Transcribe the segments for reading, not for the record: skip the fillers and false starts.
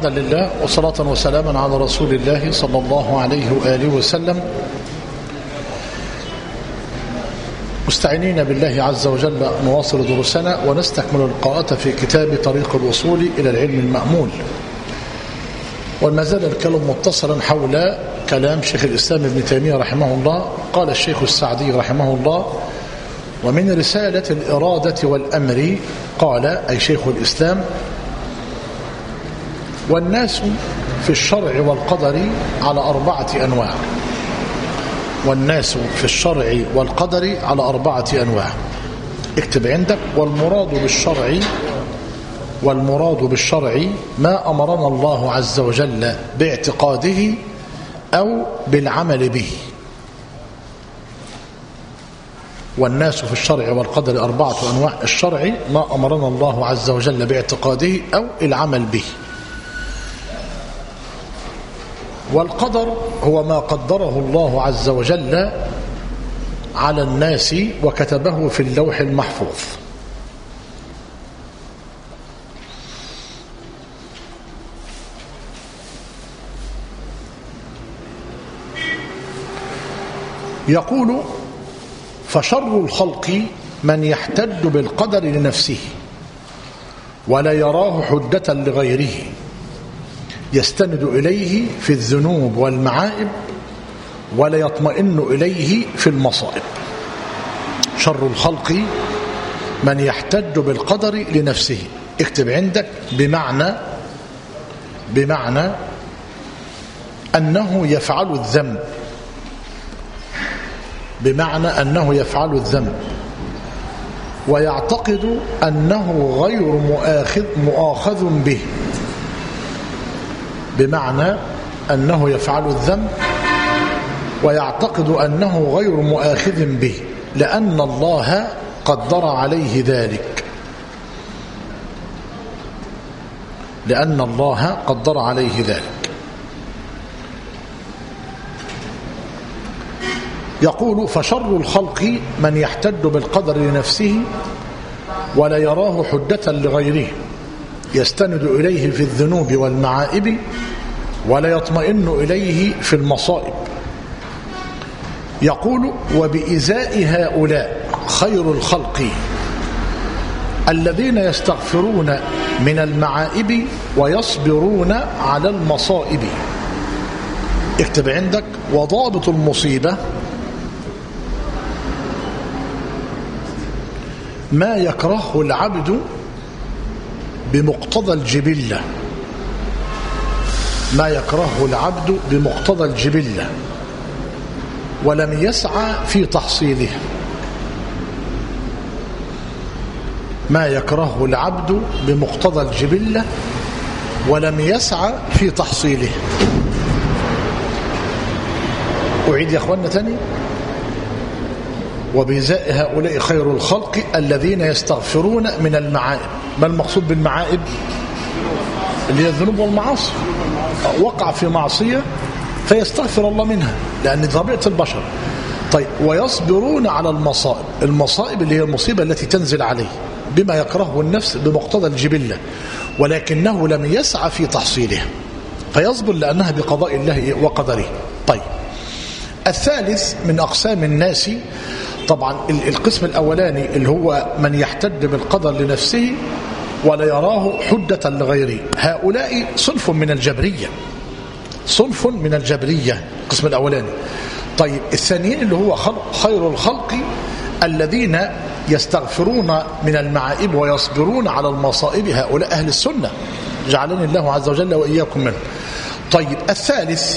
حمدا لله وصلاة وسلاما على رسول الله صلى الله عليه وآله وسلم، مستعينين بالله عز وجل نواصل دروسنا ونستكمل القراءة في كتاب طريق الوصول إلى العلم المأمول. وما زال الكلام متصلا حول كلام شيخ الإسلام ابن تيمية رحمه الله. قال الشيخ السعدي رحمه الله: ومن رسالة الإرادة والأمر، قال أي شيخ الإسلام: والناس في الشرع والقدر على 4 أنواع. والناس في الشرع والقدر على 4 أنواع. اكتب عندك: والمراد بالشرع ما أمرنا الله عز وجل باعتقاده أو بالعمل به. والناس في الشرع والقدر 4 أنواع. الشرع ما أمرنا الله عز وجل باعتقاده أو العمل به. والقدر هو ما قدره الله عز وجل على الناس وكتبه في اللوح المحفوظ. يقول: فشر الخلق من يحتج بالقدر لنفسه ولا يراه حجة لغيره يستند إليه في الذنوب والمعائب ولا يطمئن إليه في المصائب. شر الخلق من يحتج بالقدر لنفسه. اكتب عندك: بمعنى أنه يفعل الذنب. بمعنى أنه يفعل الذنب ويعتقد أنه غير مؤاخذ به. بمعنى أنه يفعل الذنب ويعتقد أنه غير مؤاخذ به لأن الله قدر عليه ذلك. لأن الله قدر عليه ذلك. يقول: فشر الخلق من يحتج بالقدر لنفسه ولا يراه حجة لغيره يستند إليه في الذنوب والمعائب ولا يطمئن إليه في المصائب. يقول: وبإزاء هؤلاء خير الخلق الذين يستغفرون من المعائب ويصبرون على المصائب. اكتب عندك: وضابط المصيبة ما يكرهه العبد بمقتضى الجبلة. ما يكرهه العبد بمقتضى الجبلة ولم يسعى في تحصيله. ما يكرهه العبد بمقتضى الجبلة ولم يسعى في تحصيله. أعيد يا أخوانا تاني: وبإزاء هؤلاء خير الخلق الذين يستغفرون من المعائب. ما المقصود بالمعائب؟ اللي هي الذنوب والمعاصي. وقع في معصية فيستغفر الله منها لأن طبيعة البشر. طيب: ويصبرون على المصائب. المصائب اللي هي المصيبة التي تنزل عليه بما يكرهه النفس بمقتضى الجبلة ولكنه لم يسعى في تحصيلها فيصبر لأنها بقضاء الله وقدره. طيب، الثالث من أقسام الناس، طبعا القسم الأولاني اللي هو من يحتج بالقدر لنفسه ولا يراه حجة لغيره. هؤلاء صنف من الجبرية. صنف من الجبرية القسم الأولاني. طيب، الثانيين اللي هو خير الخلق الذين يستغفرون من المعائب ويصبرون على المصائب. هؤلاء أهل السنة، جعلني الله عز وجل وإياكم منه. طيب، الثالث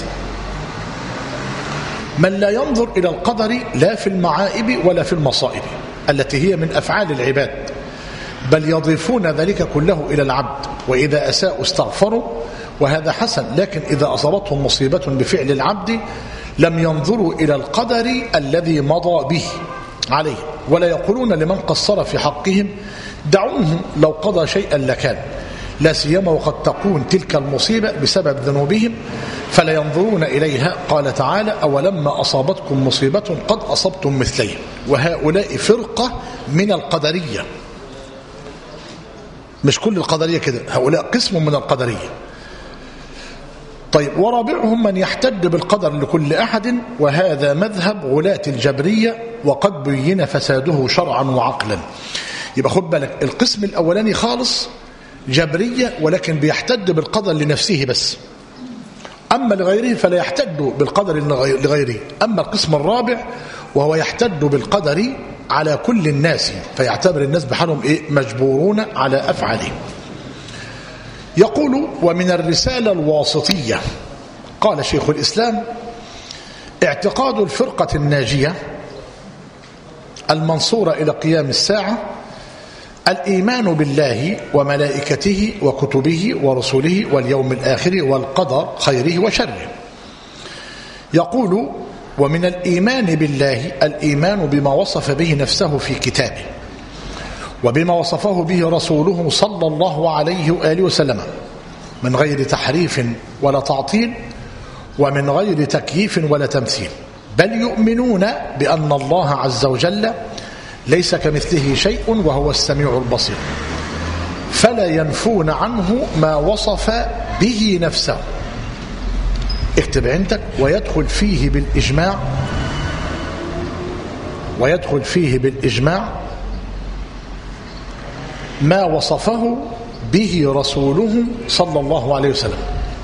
من لا ينظر إلى القدر لا في المعائب ولا في المصائب التي هي من أفعال العباد، بل يضيفون ذلك كله إلى العبد، وإذا أساءوا استغفروا وهذا حسن، لكن إذا أصابتهم مصيبة بفعل العبد لم ينظروا إلى القدر الذي مضى به عليه ولا يقولون لمن قصر في حقهم دعوهم لو قضى شيئا لكان، لا سيما وقد تكون تلك المصيبة بسبب ذنوبهم فلا ينظرون إليها. قال تعالى: أولما أصابتكم مصيبة قد أصبتم مثليها. وهؤلاء فرقة من القدرية، مش كل القدرية كده، هؤلاء قسم من القدرية. طيب، ورابعهم من يحتج بالقدر لكل أحد، وهذا مذهب غلاة الجبرية، وقد بين فساده شرعا وعقلا. يبقى خد بالك، القسم الأولاني خالص جبرية ولكن بيحتج بالقدر لنفسه بس، أما لغيره فلا يحتج بالقدر لغيره. أما القسم الرابع وهو يحتج بالقدر على كل الناس، فيعتبر الناس بحالهم مجبورون على أفعالهم. يقول: ومن الرسالة الواسطية قال شيخ الإسلام: اعتقاد الفرقة الناجية المنصورة إلى قيام الساعة الإيمان بالله وملائكته وكتبه ورسله واليوم الآخر والقدر خيره وشره. يقول: ومن الإيمان بالله الإيمان بما وصف به نفسه في كتابه، وبما وصفه به رسوله صلى الله عليه وآله وسلم، من غير تحريف ولا تعطيل، ومن غير تكييف ولا تمثيل، بل يؤمنون بأن الله عز وجل ليس كمثله شيء وهو السميع البصير، فلا ينفون عنه ما وصف به نفسه. اكتب عندك: ويدخل فيه بالإجماع ما وصفه به رسوله صلى الله عليه وسلم.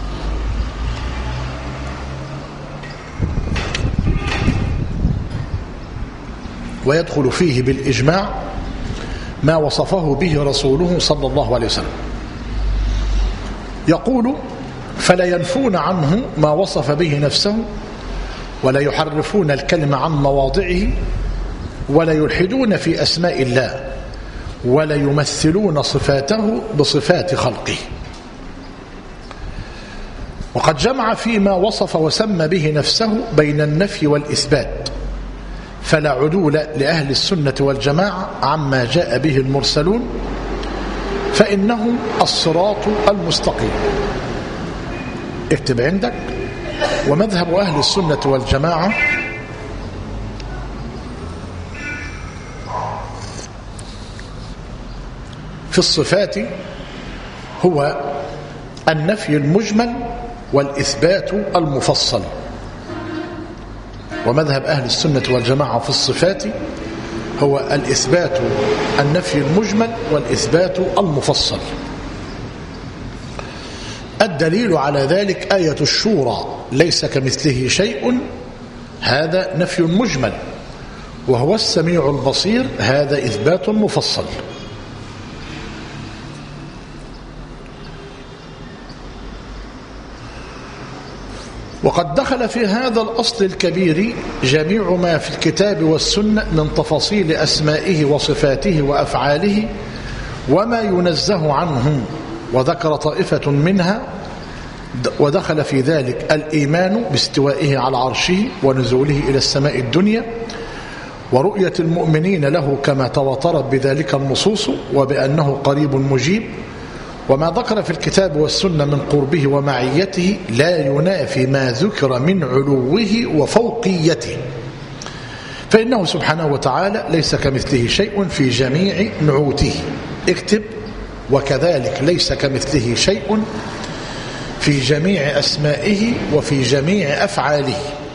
ويدخل فيه بالإجماع ما وصفه به رسوله صلى الله عليه وسلم. يقول: فلا ينفون عنه ما وصف به نفسه، ولا يحرفون الكلمة عن مواضعه، ولا يلحدون في أسماء الله، ولا يمثلون صفاته بصفات خلقه. وقد جمع فيما وصف وسمى به نفسه بين النفي والإثبات، فلا عدول لأهل السنة والجماعة عما جاء به المرسلون، فإنه الصراط المستقيم. اكتب عندك: ومذهب أهل السنة والجماعة في الصفات هو النفي المجمل والإثبات المفصل. ومذهب أهل السنة والجماعة في الصفات هو الإثبات، النفي المجمل والإثبات المفصل. الدليل على ذلك آية الشورى: ليس كمثله شيء، هذا نفي مجمل، وهو السميع البصير، هذا إثبات مفصل. وقد دخل في هذا الأصل الكبير جميع ما في الكتاب والسنة من تفاصيل أسمائه وصفاته وأفعاله وما ينزه عنه، وذكر طائفة منها، ودخل في ذلك الإيمان باستوائه على عرشه ونزوله إلى السماء الدنيا، ورؤية المؤمنين له كما تواترت بذلك النصوص، وبأنه قريب مجيب. وما ذكر في الكتاب والسنة من قربه ومعيته لا ينافي ما ذكر من علوه وفوقيته، فإنه سبحانه وتعالى ليس كمثله شيء في جميع نعوته. اكتب: وكذلك ليس كمثله شيء في جميع أسمائه وفي جميع أفعاله.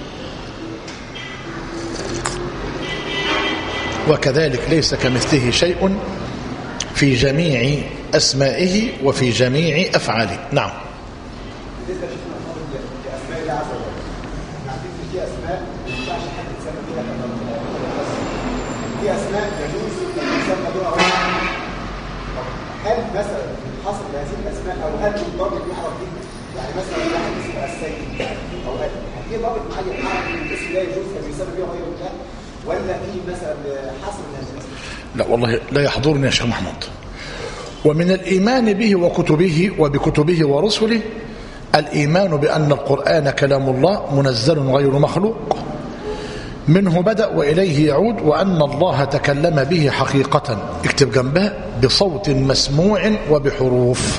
وكذلك ليس كمثله شيء في جميع أسمائه وفي جميع أفعاله. نعم. بالنسبة لأسماء الله عز وجل، نعرف في أسماء ما ينفعش حد يتسمى بها كما في أسماء يجوز أن يتسمى بها غيره. هل مثلا حصل هذه الأسماء أو هل الضابط يعرف به؟ يعني مثلا واحد اسمه السيد أو هل في ضابط معين يعرف ان الاسم لا يجوز أن يسمى بها غيره الله، ولا في مثلا حصر من هذه الأسماء؟ لا والله لا يحضرني يا شيخ محمود. ومن الإيمان به وكتبه وبكتبه ورسله الإيمان بأن القرآن كلام الله منزل غير مخلوق، منه بدأ وإليه يعود، وأن الله تكلم به حقيقة، اكتب جنبها، بصوت مسموع وبحروف،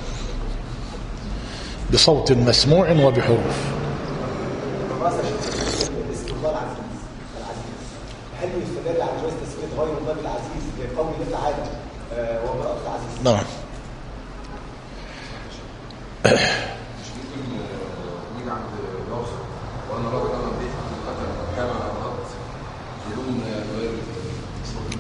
بصوت مسموع وبحروف. هل يستدل على جواز تسمية غير الله بالعزيز لقول الله تعالى وامرأة العزيز؟ نعم.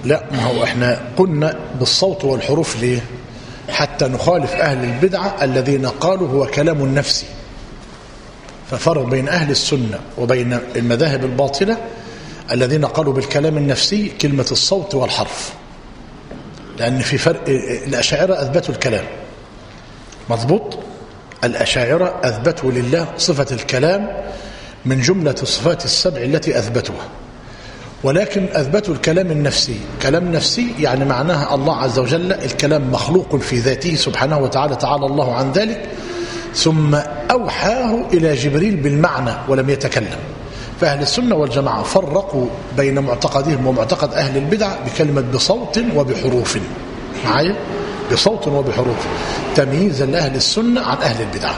لا، ما هو احنا قلنا بالصوت والحروف ليه؟ حتى نخالف أهل البدعة الذين قالوا هو كلام نفسي. ففرق بين أهل السنة وبين المذاهب الباطلة الذين قالوا بالكلام النفسي كلمة الصوت والحرف، لأن في فرق. الأشاعرة أثبتوا الكلام مضبوط، الأشاعرة أثبتوا لله صفة الكلام من جملة الصفات السبع التي أثبتوها، ولكن أثبتوا الكلام النفسي. كلام نفسي يعني معناها الله عز وجل الكلام مخلوق في ذاته سبحانه وتعالى، تعالى الله عن ذلك، ثم أوحاه إلى جبريل بالمعنى ولم يتكلم. فأهل السنة والجماعة فرقوا بين معتقدهم ومعتقد أهل البدع بكلمة بصوت وبحروف، معايا؟ بصوت وبحروف، تمييزا لأهل السنة عن أهل البدع.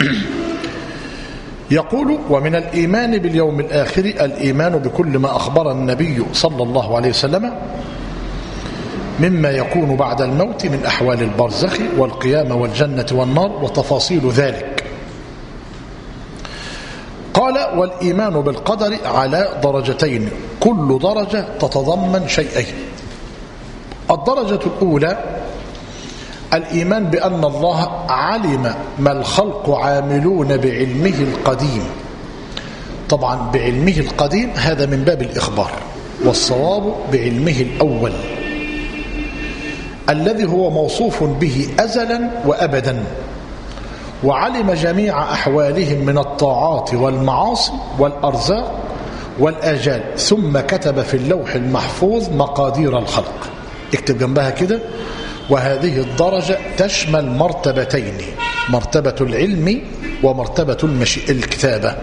يقول: ومن الإيمان باليوم الآخر الإيمان بكل ما أخبر النبي صلى الله عليه وسلم مما يكون بعد الموت من أحوال البرزخ والقيامة والجنة والنار وتفاصيل ذلك. قال: والإيمان بالقدر على درجتين، كل درجة تتضمن شيئين. الدرجة الأولى الإيمان بأن الله علم ما الخلق عاملون بعلمه القديم. طبعا بعلمه القديم هذا من باب الإخبار، والصواب بعلمه الأول الذي هو موصوف به أزلا وأبدا، وعلم جميع أحوالهم من الطاعات والمعاصي والأرزاق والآجال، ثم كتب في اللوح المحفوظ مقادير الخلق. اكتب جنبها كده: وهذه الدرجة تشمل مرتبتين، مرتبة العلم ومرتبة الكتابة.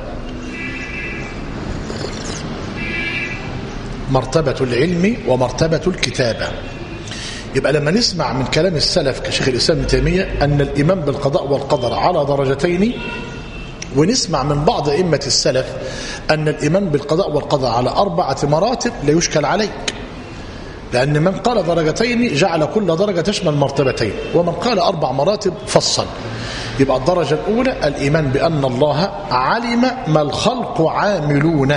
مرتبة العلم ومرتبة الكتابة. يبقى لما نسمع من كلام السلف كشيخ الإسلام ابن تيمية أن الإيمان بالقضاء والقدر على درجتين، ونسمع من بعض أئمة السلف أن الإيمان بالقضاء والقدر على 4 مراتب، لا يشكل عليك، لأن من قال درجتين جعل كل درجة تشمل مرتبتين، ومن قال 4 مراتب فصل. يبقى الدرجة الأولى الإيمان بأن الله علم ما الخلق عاملون.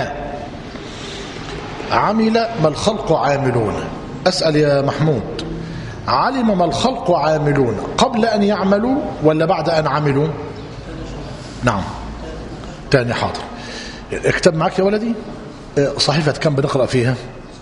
عمل ما الخلق عاملون. أسأل يا محمود، علم ما الخلق عاملون قبل أن يعملوا ولا بعد أن عملوا؟ نعم، تاني، حاضر. اكتب معك يا ولدي. صحيفة كم بنقرأ فيها؟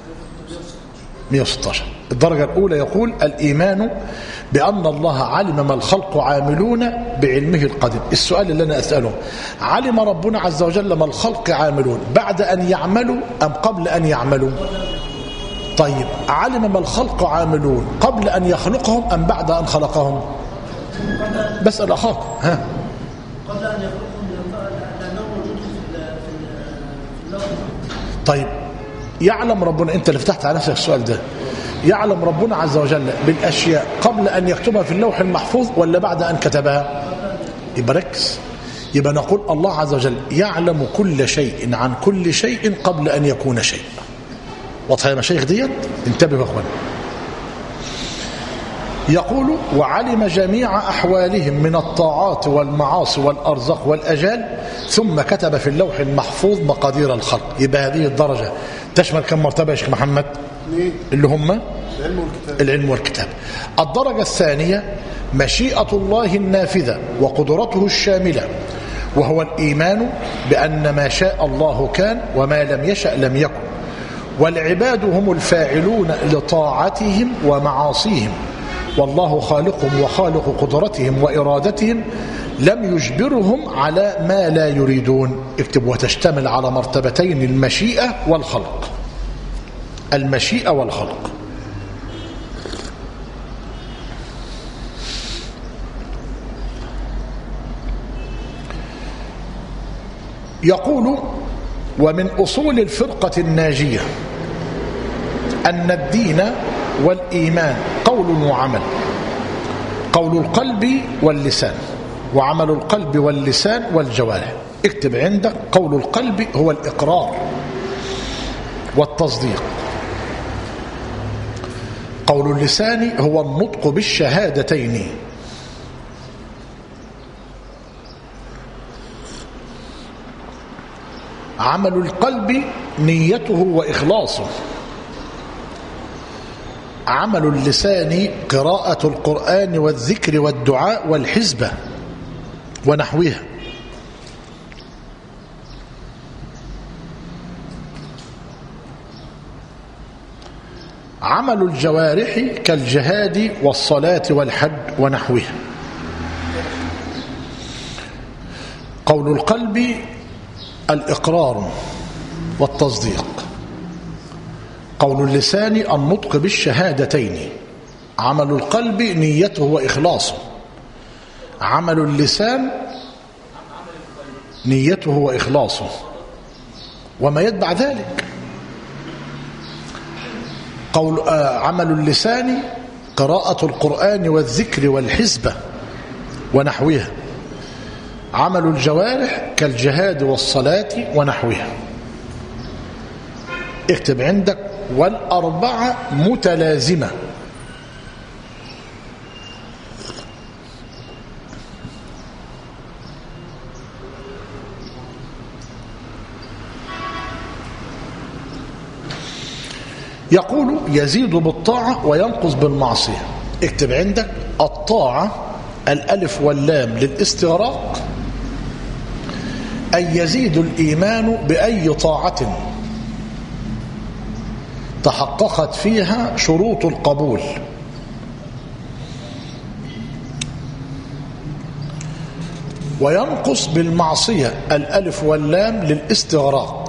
116. الدرجة الأولى يقول الإيمان بأن الله علم ما الخلق عاملون بعلمه القديم. السؤال اللي أنا أسأله: علم ربنا عز وجل ما الخلق عاملون بعد أن يعملوا أم قبل أن يعملوا؟ طيب، علم ما الخلق عاملون قبل أن يخلقهم أم بعد أن خلقهم؟ بسأل أخاكم. ها؟ قبل أن يخلقهم لأنه موجود في اللوح. طيب، يعلم ربنا، أنت اللي فتحت على نفسك السؤال ده، يعلم ربنا عز وجل بالأشياء قبل أن يكتبها في اللوح المحفوظ ولا بعد أن كتبها؟ يبقى ركز. يبقى نقول الله عز وجل يعلم كل شيء عن كل شيء قبل أن يكون شيء. واضحة يا مشايخ ديت؟ انتبهوا يا اخوان. يقول: وعلم جميع أحوالهم من الطاعات والمعاصي والأرزاق والأجال، ثم كتب في اللوح المحفوظ مقادير الخلق. يبقى هذه الدرجة تشمل كم مرتبة يا شيخ محمد؟ اللي هم العلم والكتاب. الدرجة الثانية مشيئة الله النافذة وقدرته الشاملة، وهو الإيمان بأن ما شاء الله كان وما لم يشأ لم يكن، والعباد هم الفاعلون لطاعتهم ومعاصيهم، والله خالقهم وخالق قدرتهم وإرادتهم، لم يجبرهم على ما لا يريدون. اكتب: وتشتمل على مرتبتين، المشيئة والخلق. المشيئة والخلق. يقول: ومن أصول الفرقة الناجية أن الدين والإيمان قول وعمل، قول القلب واللسان، وعمل القلب واللسان والجوارح. اكتب عندك: قول القلب هو الإقرار والتصديق، قول اللسان هو النطق بالشهادتين، عمل القلب نيته وإخلاصه، عمل اللسان قراءة القرآن والذكر والدعاء والحزبة ونحوها. عمل الجوارح كالجهاد والصلاة والحج ونحوها. قول القلب الإقرار والتصديق. قول اللسان النطق بالشهادتين. عمل القلب نيته وإخلاصه. عمل اللسان نيته وإخلاصه وما يتبع ذلك. عمل اللسان قراءة القرآن والذكر والحزبة ونحوها. عمل الجوارح كالجهاد والصلاة ونحوها. اكتب عندك والأربعة متلازمة. يقول يزيد بالطاعة وينقص بالمعصية. اكتب عندك الطاعة الألف واللام للاستغراق، أي يزيد الإيمان بأي طاعة تحققت فيها شروط القبول. وينقص بالمعصية الألف واللام للاستغراق،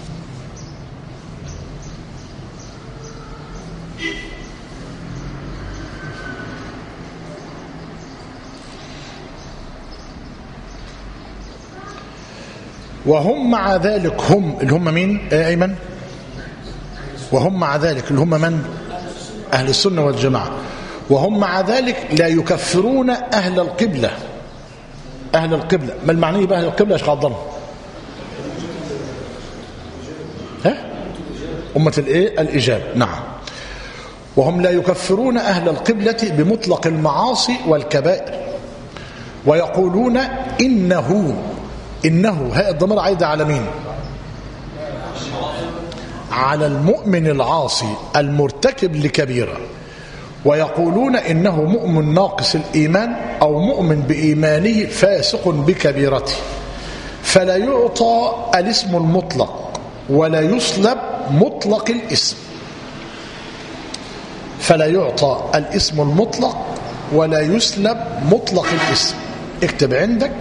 وهم مع ذلك، هم اللي هم مين أيمن؟ وهم مع ذلك اللي هم من؟ أهل السنة والجماعة. وهم مع ذلك لا يكفرون أهل القبلة. أهل القبلة ما المعني بأهل القبلة يا شيخ عبد الله؟ ها؟ أمة الإيه؟ الإجابة. نعم. وهم لا يكفرون أهل القبلة بمطلق المعاصي والكبائر، ويقولون إنه هاء الضمير عايدة على مين؟ على المؤمن العاصي المرتكب لكبيرة. ويقولون إنه مؤمن ناقص الإيمان أو مؤمن بإيمانه فاسق بكبيرته، فلا يعطى الاسم المطلق ولا يسلب مطلق الاسم. فلا يعطى الاسم المطلق ولا يسلب مطلق الاسم. اكتب عندك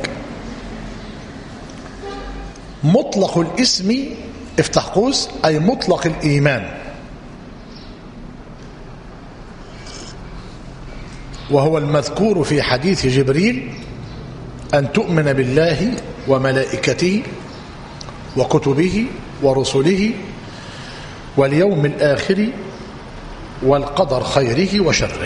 مطلق الاسم، افتح قوس، أي مطلق الإيمان، وهو المذكور في حديث جبريل أن تؤمن بالله وملائكته وكتبه ورسله واليوم الآخر والقدر خيره وشره.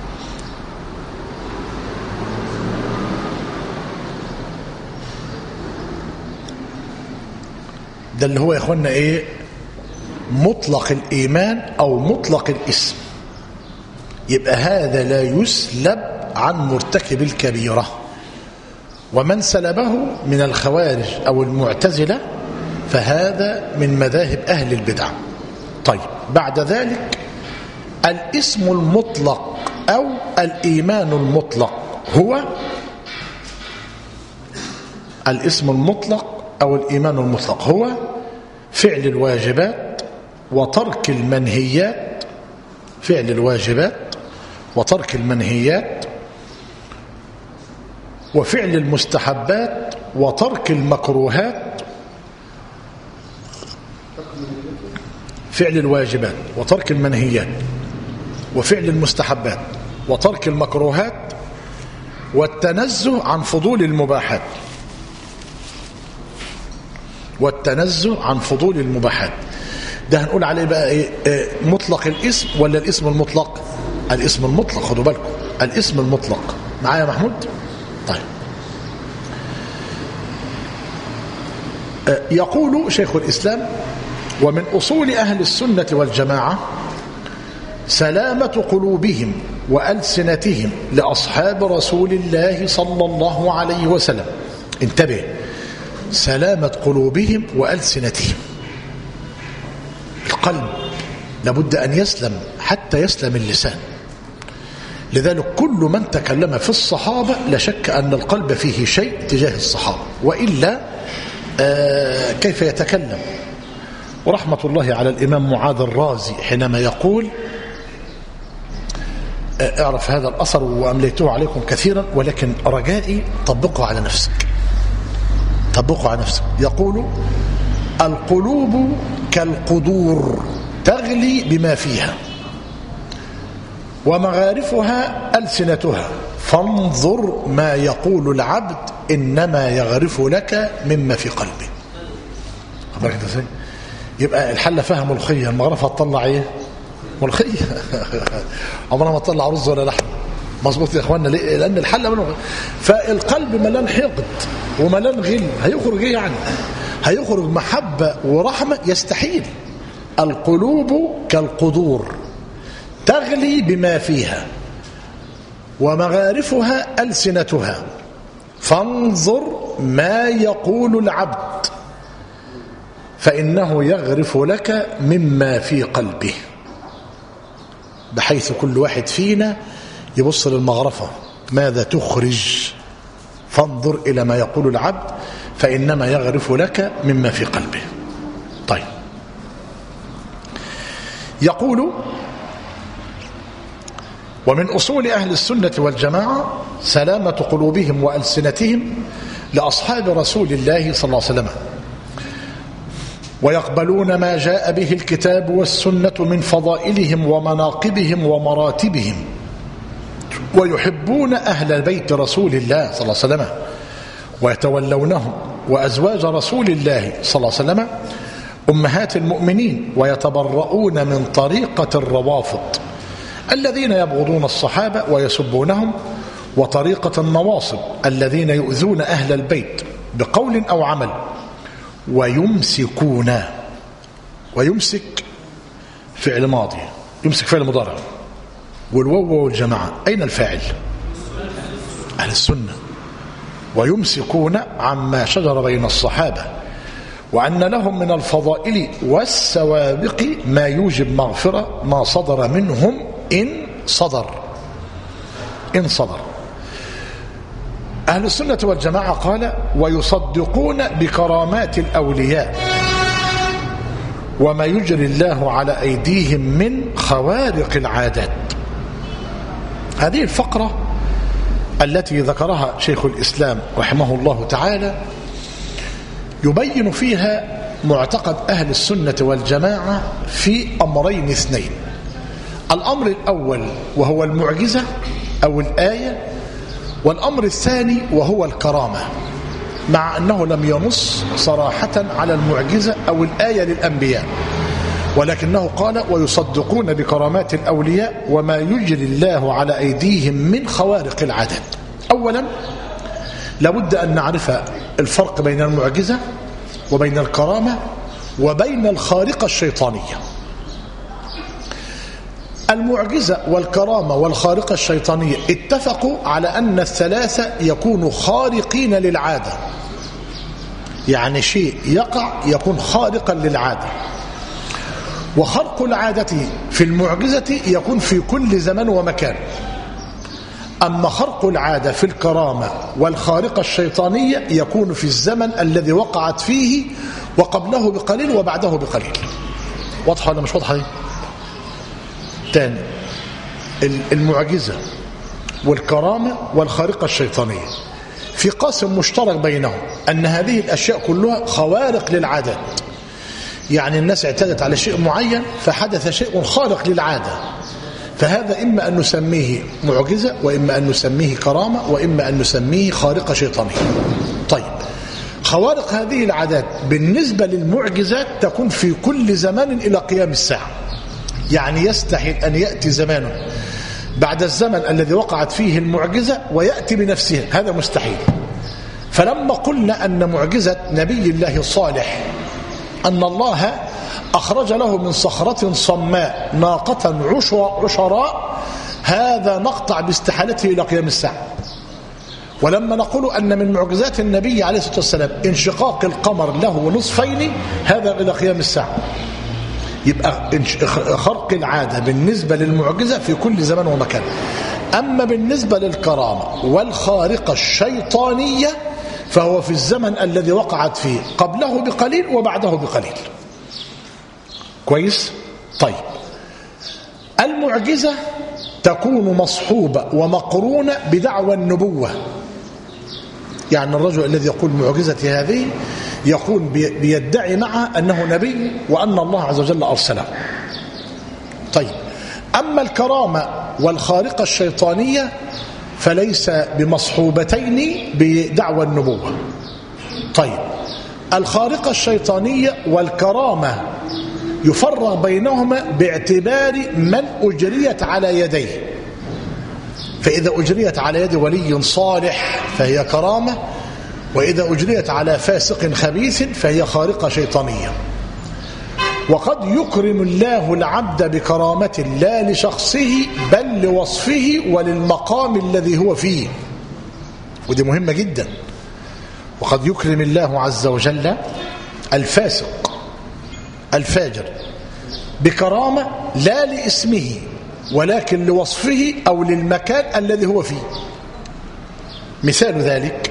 ده اللي هو يا اخوانا ايه؟ مطلق الإيمان أو مطلق الاسم. يبقى هذا لا يسلب عن مرتكب الكبيرة، ومن سلبه من الخوارج أو المعتزلة فهذا من مذاهب أهل البدع. طيب بعد ذلك الاسم المطلق أو الإيمان المطلق هو الاسم المطلق أو الإيمان المطلق هو فعل الواجبات وترك المنهيات، فعل الواجبات وترك المنهيات، وفعل المستحبات وترك المكروهات. فعل الواجبات وترك المنهيات وفعل المستحبات وترك المكروهات والتنزه عن فضول المباحات. والتنزه عن فضول المباحات ده هنقول عليه بقى ايه؟ مطلق الاسم ولا الاسم المطلق؟ الاسم المطلق، خدوا بالكم، الاسم المطلق. معايا يا محمود؟ طيب. يقول شيخ الإسلام: ومن أصول أهل السنة والجماعة سلامة قلوبهم وألسنتهم لأصحاب رسول الله صلى الله عليه وسلم. انتبه، سلامة قلوبهم وألسنتهم. القلب لابد أن يسلم حتى يسلم اللسان. لذلك كل من تكلم في الصحابة لا شك أن القلب فيه شيء تجاه الصحابة، وإلا كيف يتكلم؟ ورحمة الله على الإمام معاذ الرازي حينما يقول، اعرف هذا الأثر وأمليته عليكم كثيرا، ولكن رجائي طبقه على نفسك، طبقه على نفسك. يقول: القلوب كالقدور تغلي بما فيها ومغارفها ألسنتها، فانظر ما يقول العبد إنما يغرف لك مما في قلبه. يبقى الحلة فيها ملخية، المغرفة تطلع ايه؟ ملخية. عمرها ما تطلع رز ولا لحم. مظبوط يا اخوانا؟ ليه؟ لأن الحلة ملخية. فالقلب ملان حقد وملان غل، هيخرج ايه يعني؟ هيخرج محبة ورحمة؟ يستحيل. القلوب كالقدور تغلي بما فيها ومغارفها ألسنتها، فانظر ما يقول العبد فإنه يغرف لك مما في قلبه. بحيث كل واحد فينا يبص للمغرفة ماذا تخرج، فانظر إلى ما يقول العبد فإنما يغرف لك مما في قلبه. طيب، يقول: ومن أصول أهل السنة والجماعة سلامة قلوبهم وألسنتهم لأصحاب رسول الله صلى الله عليه وسلم، ويقبلون ما جاء به الكتاب والسنة من فضائلهم ومناقبهم ومراتبهم، ويحبون أهل بيت رسول الله صلى الله عليه وسلم ويتولونهم، وأزواج رسول الله صلى الله عليه وسلم أمهات المؤمنين، ويتبرؤون من طريقة الروافض الذين يبغضون الصحابة ويسبونهم، وطريقة النواصب الذين يؤذون أهل البيت بقول أو عمل، ويمسكون. ويمسك فعل ماضي، يمسك فعل مضارع، والواو والجماعة أين الفاعل؟ أهل السنة. ويمسكون عما شجر بين الصحابة، وأن لهم من الفضائل والسوابق ما يوجب مغفرة ما صدر منهم إن صدر. أهل السنة والجماعة قال: ويصدقون بكرامات الأولياء وما يجري الله على أيديهم من خوارق العادات. هذه الفقرة التي ذكرها شيخ الإسلام رحمه الله تعالى يبين فيها معتقد أهل السنة والجماعة في أمرين اثنين. الأمر الأول وهو المعجزة أو الآية، والأمر الثاني وهو الكرامة، مع أنه لم ينص صراحة على المعجزة أو الآية للأنبياء، ولكنه قال: ويصدقون بكرامات الأولياء وما يجري الله على أيديهم من خوارق العادات. أولا لابد أن نعرف الفرق بين المعجزة وبين الكرامة وبين الخارقة الشيطانية. المعجزة والكرامة والخارقة الشيطانية اتفقوا على أن الثلاثة يكونوا خارقين للعادة، يعني شيء يقع يكون خارقا للعادة. وخرق العادة في المعجزة يكون في كل زمن ومكان، أما خرق العادة في الكرامة والخارقة الشيطانية يكون في الزمن الذي وقعت فيه وقبله بقليل وبعده بقليل. واضحة ولا مش واضحة؟ تاني، المعجزة والكرامة والخارقة الشيطانية في قاسم مشترك بينهم أن هذه الأشياء كلها خوارق للعادات، يعني الناس اعتادت على شيء معين فحدث شيء خارق للعادة، فهذا إما أن نسميه معجزة وإما أن نسميه كرامة وإما أن نسميه خارقة شيطانية. طيب، خوارق هذه العادات بالنسبة للمعجزات تكون في كل زمان إلى قيام الساعة، يعني يستحيل أن يأتي زمانه بعد الزمن الذي وقعت فيه المعجزة ويأتي بنفسها، هذا مستحيل. فلما قلنا أن معجزة نبي الله صالح أن الله أخرج له من صخرة صماء ناقة عشراء، هذا نقطع باستحالته إلى قيام الساعة. ولما نقول أن من معجزات النبي عليه الصلاة والسلام انشقاق القمر له نصفين، هذا إلى قيام الساعة. يبقى خرق العادة بالنسبة للمعجزة في كل زمان ومكان. أما بالنسبة للكرامة والخارقة الشيطانية فهو في الزمن الذي وقعت فيه قبله بقليل وبعده بقليل. كويس؟ طيب، المعجزة تكون مصحوبة ومقرونة بدعوى النبوة. يعني الرجل الذي يقول معجزتي هذه يكون بيدعي معها أنه نبي وأن الله عز وجل أرسله. طيب، أما الكرامة والخارقة الشيطانية فليس بمصحوبتين بدعوى النبوة. طيب، الخارقة الشيطانية والكرامة يفرق بينهما باعتبار من أجريت على يديه. فإذا أجريت على يد ولي صالح فهي كرامة، وإذا أجريت على فاسق خبيث فهي خارقة شيطانية. وقد يكرم الله العبد بكرامة لا لشخصه بل لوصفه وللمقام الذي هو فيه، ودي مهمة جدا. وقد يكرم الله عز وجل الفاسق الفاجر بكرامة لا لاسمه ولكن لوصفه أو للمكان الذي هو فيه. مثال ذلك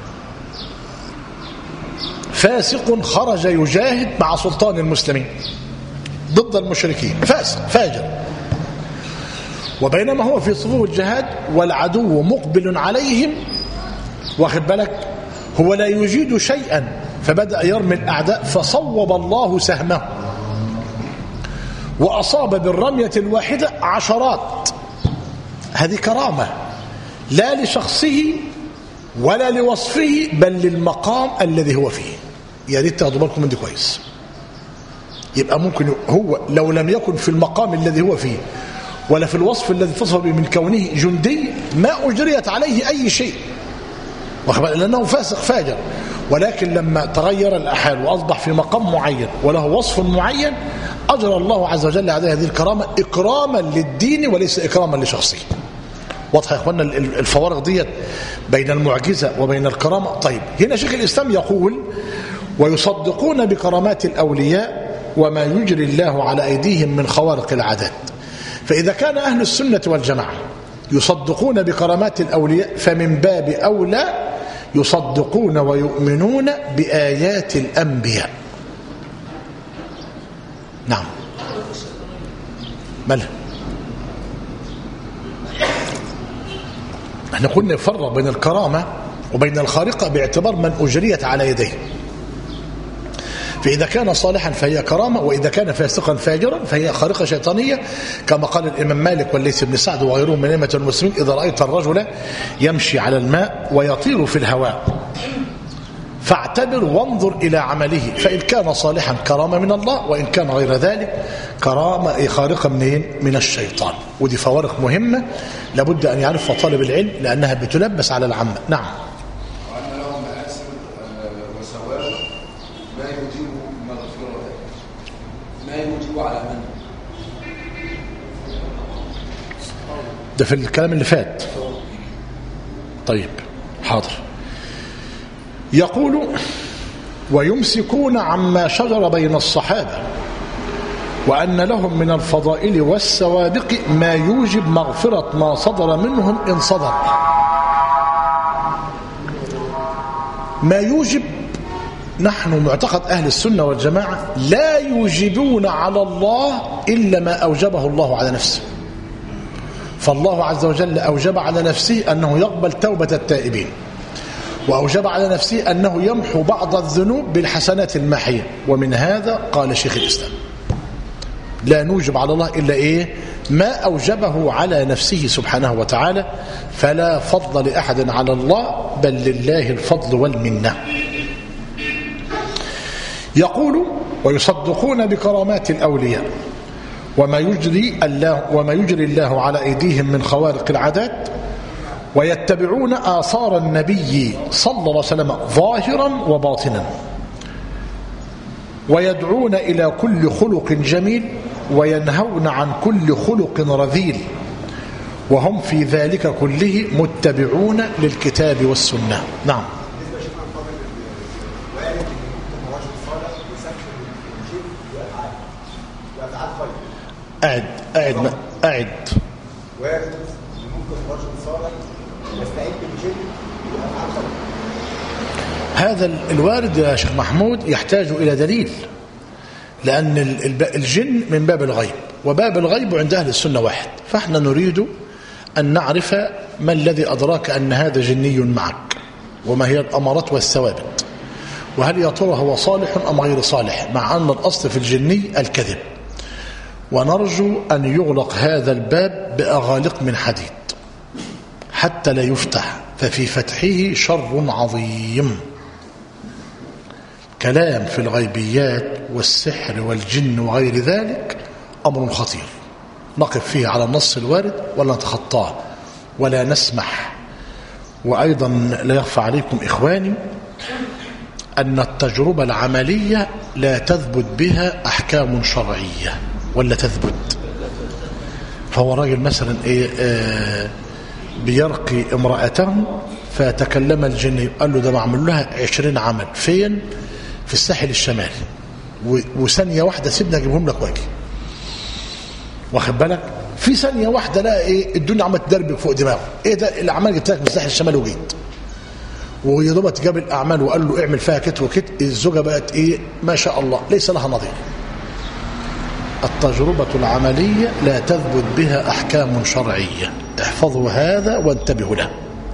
فاسق خرج يجاهد مع سلطان المسلمين ضد المشركين، فاسق فاجر، وبينما هو في صفوف الجهاد والعدو مقبل عليهم، واخد بالك، هو لا يجيد شيئا فبدأ يرمي الأعداء فصوب الله سهمه وأصاب بالرمية الواحدة عشرات. هذه كرامة لا لشخصه ولا لوصفه بل للمقام الذي هو فيه. يا ريت تاخدوا بالكم من دي كويس. يبقى ممكن هو لو لم يكن في المقام الذي هو فيه ولا في الوصف الذي اتصف به من كونه جندي ما أجريت عليه أي شيء، لأنه فاسق فاجر، ولكن لما تغير الأحوال وأصبح في مقام معين وله وصف معين أجرى الله عز وجل عليه هذه الكرامة إكراما للدين وليس إكراما لشخصه. واضح يا إخواننا الفوارق ديت بين المعجزة وبين الكرامة؟ طيب، هنا شيخ الإسلام يقول ويصدقون بكرامات الأولياء وما يجري الله على أيديهم من خوارق العادات. فإذا كان أهل السنة والجماعة يصدقون بكرامات الأولياء فمن باب أولى يصدقون ويؤمنون بآيات الأنبياء. نعم، مالها؟ احنا قلنا نفرق بين الكرامة وبين الخارقة باعتبار من أجريت على يديه. فإذا كان صالحا فهي كرامة، وإذا كان فاسقا فاجرا فهي خارقة شيطانية، كما قال الإمام مالك والليث بن سعد وغيرهم من أئمة المسلمين: إذا رأيت الرجل يمشي على الماء ويطير في الهواء فاعتبر وانظر إلى عمله، فإن كان صالحا كرامة من الله، وإن كان غير ذلك كرامة خارقة من الشيطان. ودي فوارق مهمة لابد أن يعرفها طالب العلم لأنها بتلبس على العامة. نعم. وأن لهم مآسر وثواب ما يجيب مغفرة، ما يجيب على من؟ ده في الكلام اللي فات. طيب، حاضر. يقول ويمسكون عما شجر بين الصحابة وأن لهم من الفضائل والسوابق ما يوجب مغفرة ما صدر منهم إن صدر. ما يوجب، نحن معتقد أهل السنة والجماعة لا يوجبون على الله إلا ما أوجبه الله على نفسه. فالله عز وجل أوجب على نفسه أنه يقبل توبة التائبين، وأوجب على نفسه أنه يمحو بعض الذنوب بالحسنات الماحية. ومن هذا قال شيخ الإسلام لا نوجب على الله إلا إيه؟ ما أوجبه على نفسه سبحانه وتعالى. فلا فضل لأحد على الله بل لله الفضل والمنة. يقول ويصدقون بكرامات الأولياء وما يجري الله على أيديهم من خوارق العادات، ويتبعون آثار النبي صلى الله عليه وسلم ظاهرا وباطنا، ويدعون إلى كل خلق جميل وينهون عن كل خلق رذيل، وهم في ذلك كله متبعون للكتاب والسنة. نعم. قاعد وارد ممكن رجل صالح يستعد بجن ويفعل هذا الوارد يا شيخ محمود يحتاج إلى دليل، لأن الجن من باب الغيب، وباب الغيب عند أهل السنة واحد، فإحنا نريد أن نعرف ما الذي أدراك أن هذا جني معك، وما هي الأمارات والثوابت، وهل يا ترى هو صالح أم غير صالح، مع أن الأصل في الجني الكذب. ونرجو أن يغلق هذا الباب بأغالق من حديد حتى لا يفتح، ففي فتحه شر عظيم. كلام في الغيبيات والسحر والجن وغير ذلك أمر خطير، نقف فيه على النص الوارد ولا نتخطاه ولا نسمح. وأيضا لا يخفى عليكم إخواني أن التجربة العملية لا تثبت بها أحكام شرعية، ولا تثبت. فهو راجل مثلا بيرقي امرأته فتكلم الجن، قال له ده معمل لها 20 عمل. فين؟ في الساحل الشمالي، وثانية واحدة سيبنا اجيبهم لك واجي، واخد بالك؟ في ثانية واحدة لا الدنيا عملت درب فوق دماغه. ايه ده الاعمال جبت لك من الساحل الشمالي وجيت، ويا دوبك جاب الاعمال وقال له اعمل فيها كت وكت. الزوجة بقت ما شاء الله ليس لها نظير. التجربة العملية لا تثبت بها أحكام شرعية، احفظوا هذا وانتبهوا له،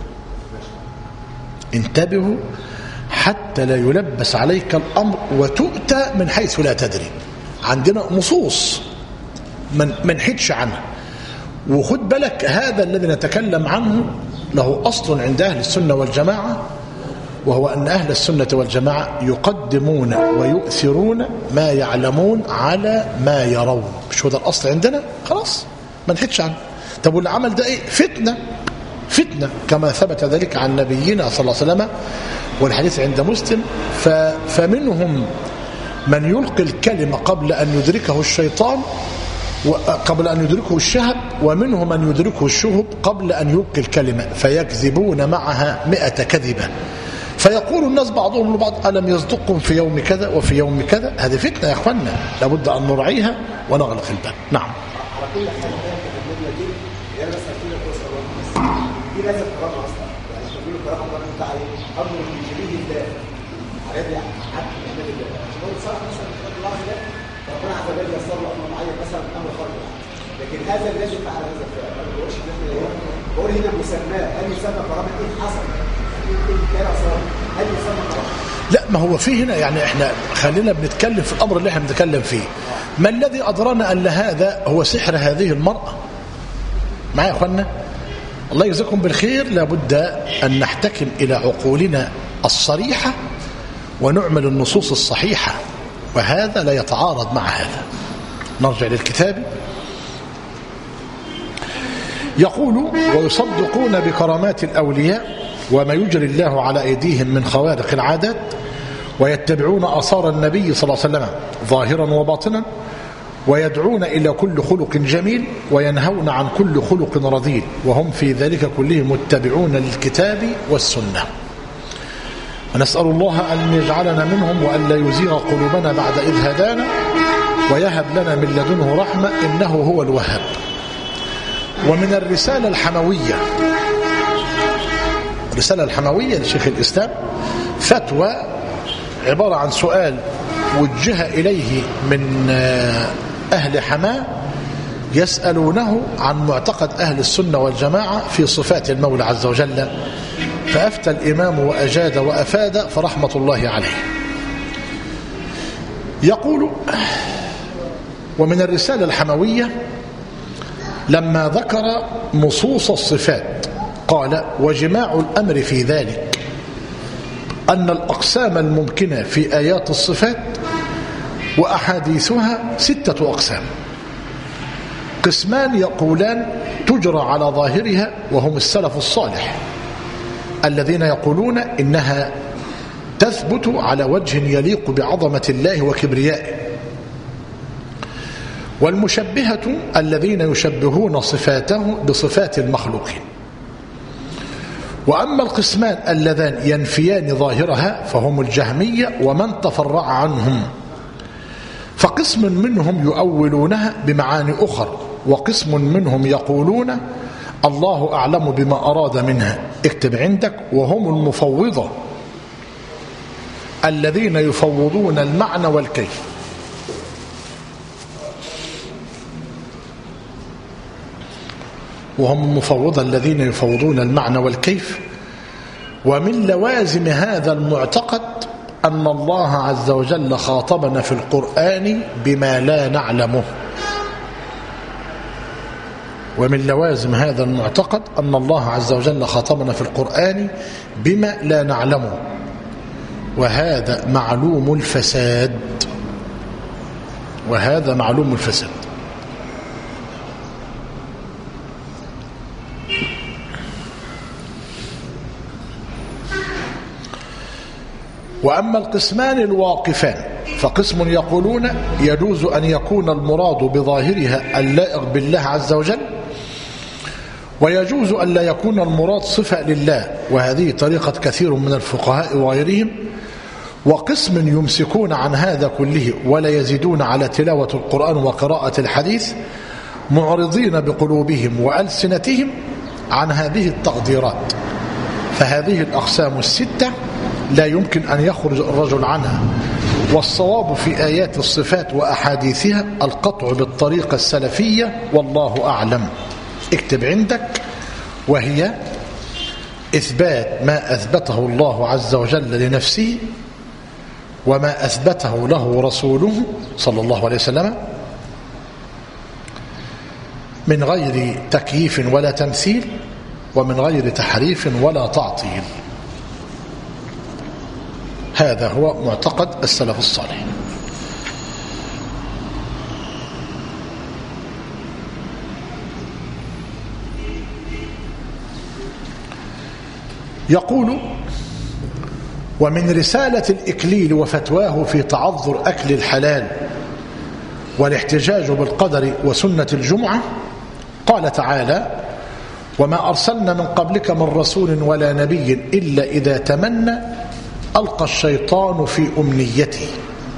انتبهوا حتى لا يلبس عليك الأمر وتؤتى من حيث لا تدري. عندنا نصوص ما نحدش عنها، وخد بالك هذا الذي نتكلم عنه له أصل عند أهل السنة والجماعة، وهو أن أهل السنة والجماعة يقدمون ويؤثرون ما يعلمون على ما يرون. مش هو ده الأصل عندنا؟ خلاص ما نحكش عنه. طب والعمل ده إيه؟ فتنة كما ثبت ذلك عن نبينا صلى الله عليه وسلم، والحديث عند مسلم. فمنهم من يلقي الكلمة قبل أن يدركه الشيطان قبل أن يدركه الشهب، ومنهم من يدركه الشهب قبل أن يلقي الكلمة، فيكذبون معها 100 كذبة، فيقول الناس بعضهم لبعض ألم يصدقكم في يوم كذا وفي يوم كذا. هذه فتنة يا أخوانا، لابد أن نرعيها ونغلق الباب. نعم. على كل حال النبي دي هي بس هتقول بس دي لازم كرامه اصلا، يعني تقول كرامه ده بتاع ايه؟ امر من جميل الله على حد النبي ده. عشان هو صراحه مثلا في اللحظه ده ربنا عز وجل يسر له امر معين مثلا امر خارج، لكن هذا الذي فعل هذا الفعل ما بقولش ان احنا بقول هنا مسماه، هل يسمى كرامه؟ ايه حصل؟ لا، ما هو فيه هنا يعني احنا خلينا بنتكلم في الامر اللي احنا بنتكلم فيه. ما الذي ادرانا ان هذا هو سحر هذه المرأة؟ معايا يا اخوانا؟ الله يجزاكم بالخير. لابد ان نحتكم الى عقولنا الصريحة ونعمل النصوص الصحيحة، وهذا لا يتعارض مع هذا. نرجع للكتاب. يقول ويصدقون بكرامات الأولياء وما يجري الله على أيديهم من خوارق العادات، ويتبعون آثار النبي صلى الله عليه وسلم ظاهرا وباطنا، ويدعون إلى كل خلق جميل، وينهون عن كل خلق رذيل، وهم في ذلك كله متبعون للكتاب والسنة. ونسأل الله أن يجعلنا منهم وأن لا يزيغ قلوبنا بعد إذ هدانا، ويهب لنا من لدنه رحمة إنه هو الوهاب. ومن الرسالة الحموية، الرسالة الحموية لشيخ الإسلام فتوى عبارة عن سؤال وجه إليه من أهل حماة يسألونه عن معتقد أهل السنة والجماعة في صفات المولى عز وجل، فأفتى الإمام وأجاد وأفاد فرحمة الله عليه. يقول ومن الرسالة الحموية لما ذكر نصوص الصفات قال وجماع الأمر في ذلك أن الأقسام الممكنة في آيات الصفات وأحاديثها 6 أقسام. قسمان يقولان تجرى على ظاهرها، وهم السلف الصالح الذين يقولون إنها تثبت على وجه يليق بعظمة الله وكبريائه، والمشبهة الذين يشبهون صفاته بصفات المخلوقين. وأما القسمان اللذان ينفيان ظاهرها فهم الجهمية ومن تفرع عنهم، فقسم منهم يؤولونها بمعاني أخر، وقسم منهم يقولون الله أعلم بما أراد منها. اكتب عندك: وهم المفوضة الذين يفوضون المعنى والكيف. وهم المفوضة الذين يفوضون المعنى والكيف. ومن لوازم هذا المعتقد أن الله عز وجل خاطبنا في القرآن بما لا نعلمه. ومن لوازم هذا المعتقد أن الله عز وجل خاطبنا في القرآن بما لا نعلمه، وهذا معلوم الفساد. وهذا معلوم الفساد. وأما القسمان الواقفان فقسم يقولون يجوز أن يكون المراد بظاهرها اللائق بالله عز وجل، ويجوز أن لا يكون المراد صفة لله، وهذه طريقة كثير من الفقهاء وغيرهم. وقسم يمسكون عن هذا كله ولا يزيدون على تلاوة القرآن وقراءة الحديث، معرضين بقلوبهم وألسنتهم عن هذه التقديرات. فهذه الأقسام الستة لا يمكن أن يخرج الرجل عنها، والصواب في آيات الصفات وأحاديثها القطع بالطريقة السلفية، والله أعلم. اكتب عندك: وهي إثبات ما أثبته الله عز وجل لنفسه، وما أثبته له رسوله صلى الله عليه وسلم من غير تكييف ولا تمثيل، ومن غير تحريف ولا تعطيل. هذا هو معتقد السلف الصالح. يقول: ومن رسالة الإكليل وفتواه في تعذر أكل الحلال والاحتجاج بالقدر وسنة الجمعة، قال تعالى: وما أرسلنا من قبلك من رسول ولا نبي إلا إذا تمنى ألقى الشيطان في أمنيته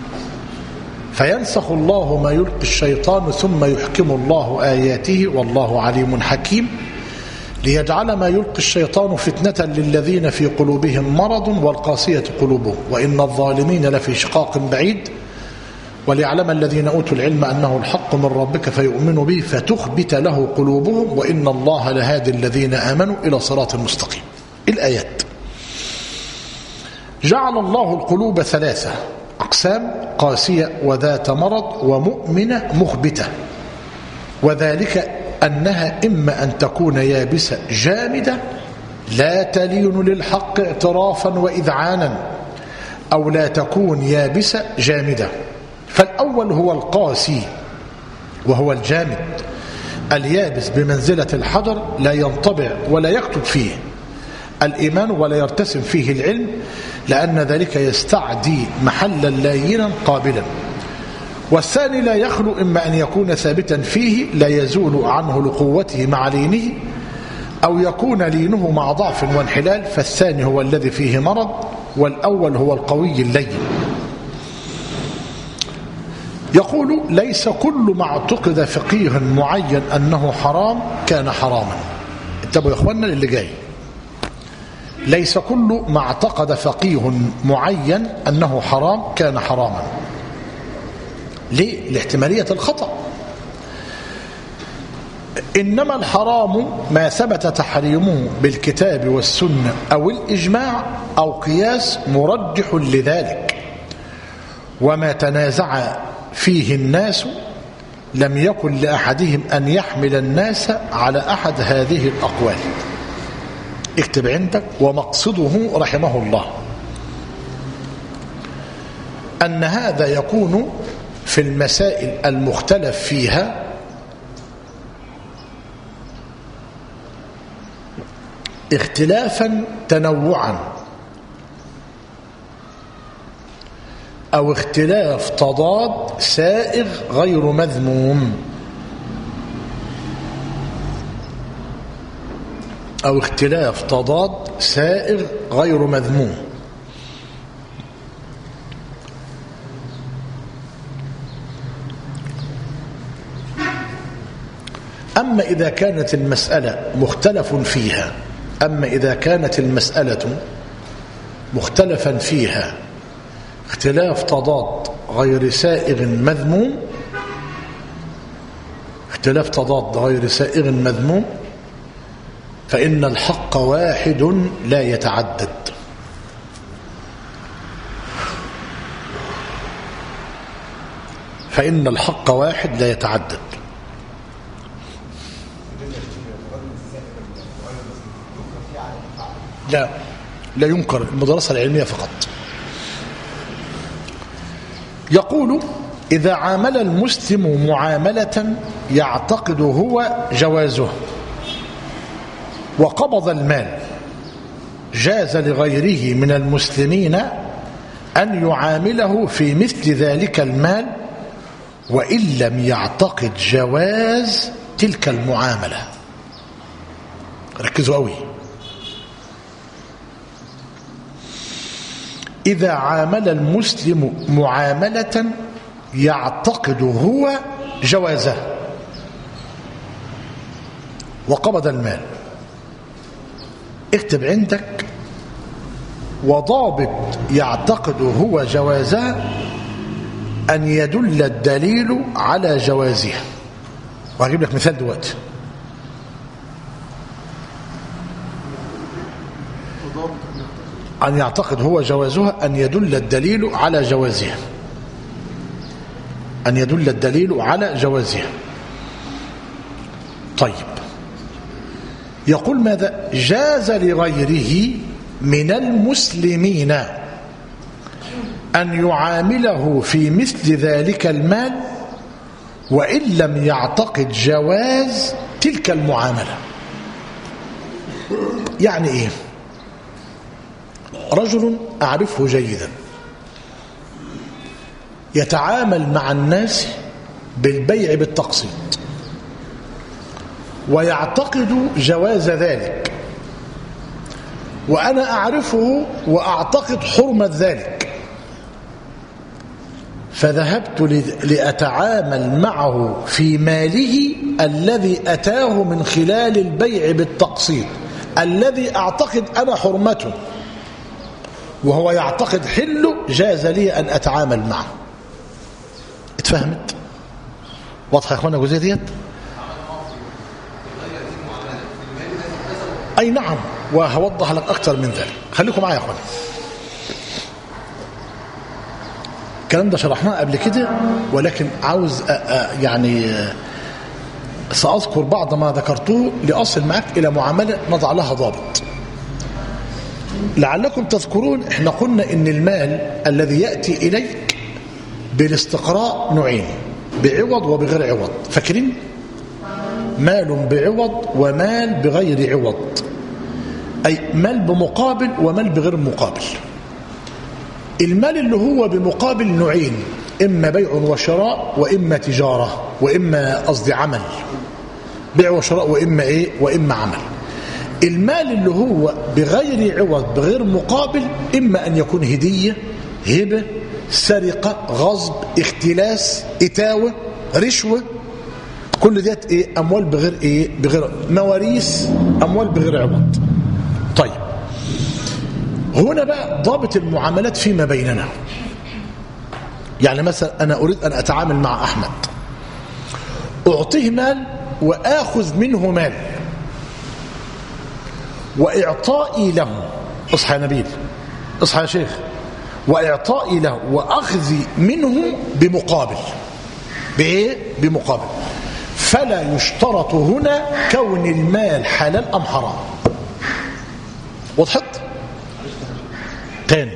فينسخ الله ما يلقي الشيطان ثم يحكم الله آياته والله عليم حكيم، ليجعل ما يلقي الشيطان فتنة للذين في قلوبهم مرض والقاسية قلوبهم وإن الظالمين لفي شقاق بعيد، وليعلم الذين أوتوا العلم أنه الحق من ربك فيؤمنوا به فتخبت له قلوبهم وإن الله لهادي الذين آمنوا إلى صراط مستقيم. الآيات: جعل الله القلوب ثلاثة أقسام: قاسية وذات مرض ومؤمنة مخبتة، وذلك أنها إما أن تكون يابسة جامدة لا تلين للحق اعترافا وإذعانا، أو لا تكون يابسة جامدة. فالأول هو القاسي وهو الجامد اليابس بمنزلة الحجر، لا ينطبع ولا يكتب فيه الإيمان ولا يرتسم فيه العلم، لأن ذلك يستعدي محلا لينا قابلا. والثاني لا يخلو إما أن يكون ثابتا فيه لا يزول عنه لقوته مع لينه، أو يكون لينه مع ضعف وانحلال، فالثاني هو الذي فيه مرض، والأول هو القوي اللين. يقول: ليس كل ما اعتقد فقيه معين أنه حرام كان حراما. انتبهوا يا إخواننا اللي جاي. ليس كل ما اعتقد فقيه معين أنه حرام كان حراما. ليه؟ لاحتمالية الخطأ. إنما الحرام ما ثبت تحريمه بالكتاب والسنة أو الإجماع أو قياس مرجح لذلك، وما تنازع فيه الناس لم يكن لأحدهم أن يحمل الناس على أحد هذه الأقوال. اكتب عندك: ومقصده رحمه الله أن هذا يكون في المسائل المختلف فيها اختلافا تنوعا، أو اختلاف تضاد سائغ غير مذموم، أو اختلاف تضاد سائغ غير مذموم. أما إذا كانت المسألة مختلف فيها، أما إذا كانت المسألة مختلفا فيها اختلاف تضاد غير سائغ مذموم، اختلاف تضاد غير سائغ مذموم، فإن الحق واحد لا يتعدد. فإن الحق واحد لا يتعدد. لا ينكر، المدرسة العلمية فقط. يقول: إذا عامل المسلم معاملة يعتقد هو جوازه وقبض المال، جاز لغيره من المسلمين أن يعامله في مثل ذلك المال وإن لم يعتقد جواز تلك المعاملة. ركزوا قوي. إذا عامل المسلم معاملة يعتقد هو جوازه وقبض المال، اكتب عندك: وضابط يعتقد هو جوازه أن يدل الدليل على جوازها. وهجيب لك مثال دلوقتي. أن يعتقد هو جوازها أن يدل الدليل على جوازها، أن يدل الدليل على جوازها. طيب، يقول ماذا؟ جاز لغيره من المسلمين أن يعامله في مثل ذلك المال وإن لم يعتقد جواز تلك المعاملة. يعني إيه؟ رجل أعرفه جيدا يتعامل مع الناس بالبيع بالتقسيط ويعتقد جواز ذلك، وأنا أعرفه وأعتقد حرمة ذلك، فذهبت لأتعامل معه في ماله الذي أتاه من خلال البيع بالتقسيط الذي أعتقد أنا حرمته وهو يعتقد حله، جاز لي أن أتعامل معه. اتفهمت؟ واضحة يا أخوانا الجزئية ديت؟ أي نعم، وهوضح لك أكثر من ذلك. خليكم معايا يا أخوانا. الكلام ده شرحناه قبل كده، ولكن عاوز سأذكر بعض ما ذكرته لأصل معك إلى معاملة نضع لها ضابط. لعلكم تذكرون احنا قلنا ان المال الذي يأتي إليك بالاستقراء نوعين: بعوض وبغير عوض. فاكرين؟ مال بعوض ومال بغير عوض، أي مال بمقابل ومال بغير مقابل. المال اللي هو بمقابل نوعين: إما بيع وشراء وإما تجارة، وإما عمل، بيع وشراء وإما عمل. المال اللي هو بغير عوض بغير مقابل إما أن يكون هدية، هبة، سرقة، غصب، اختلاس، إتاوة، رشوة، كل ديت أموال بغير مواريث، أموال بغير عوض. طيب، هنا بقى ضابط المعاملات فيما بيننا. يعني مثلا أنا أريد أن أتعامل مع أحمد، أعطيه مال وآخذ منه مال، وإعطائي له، اصحى يا نبيل، اصحى يا شيخ، وإعطائي له وأخذي منه بمقابل. بإيه؟ بمقابل. فلا يشترط هنا كون المال حلال أم حرام. وضحت؟ تاني،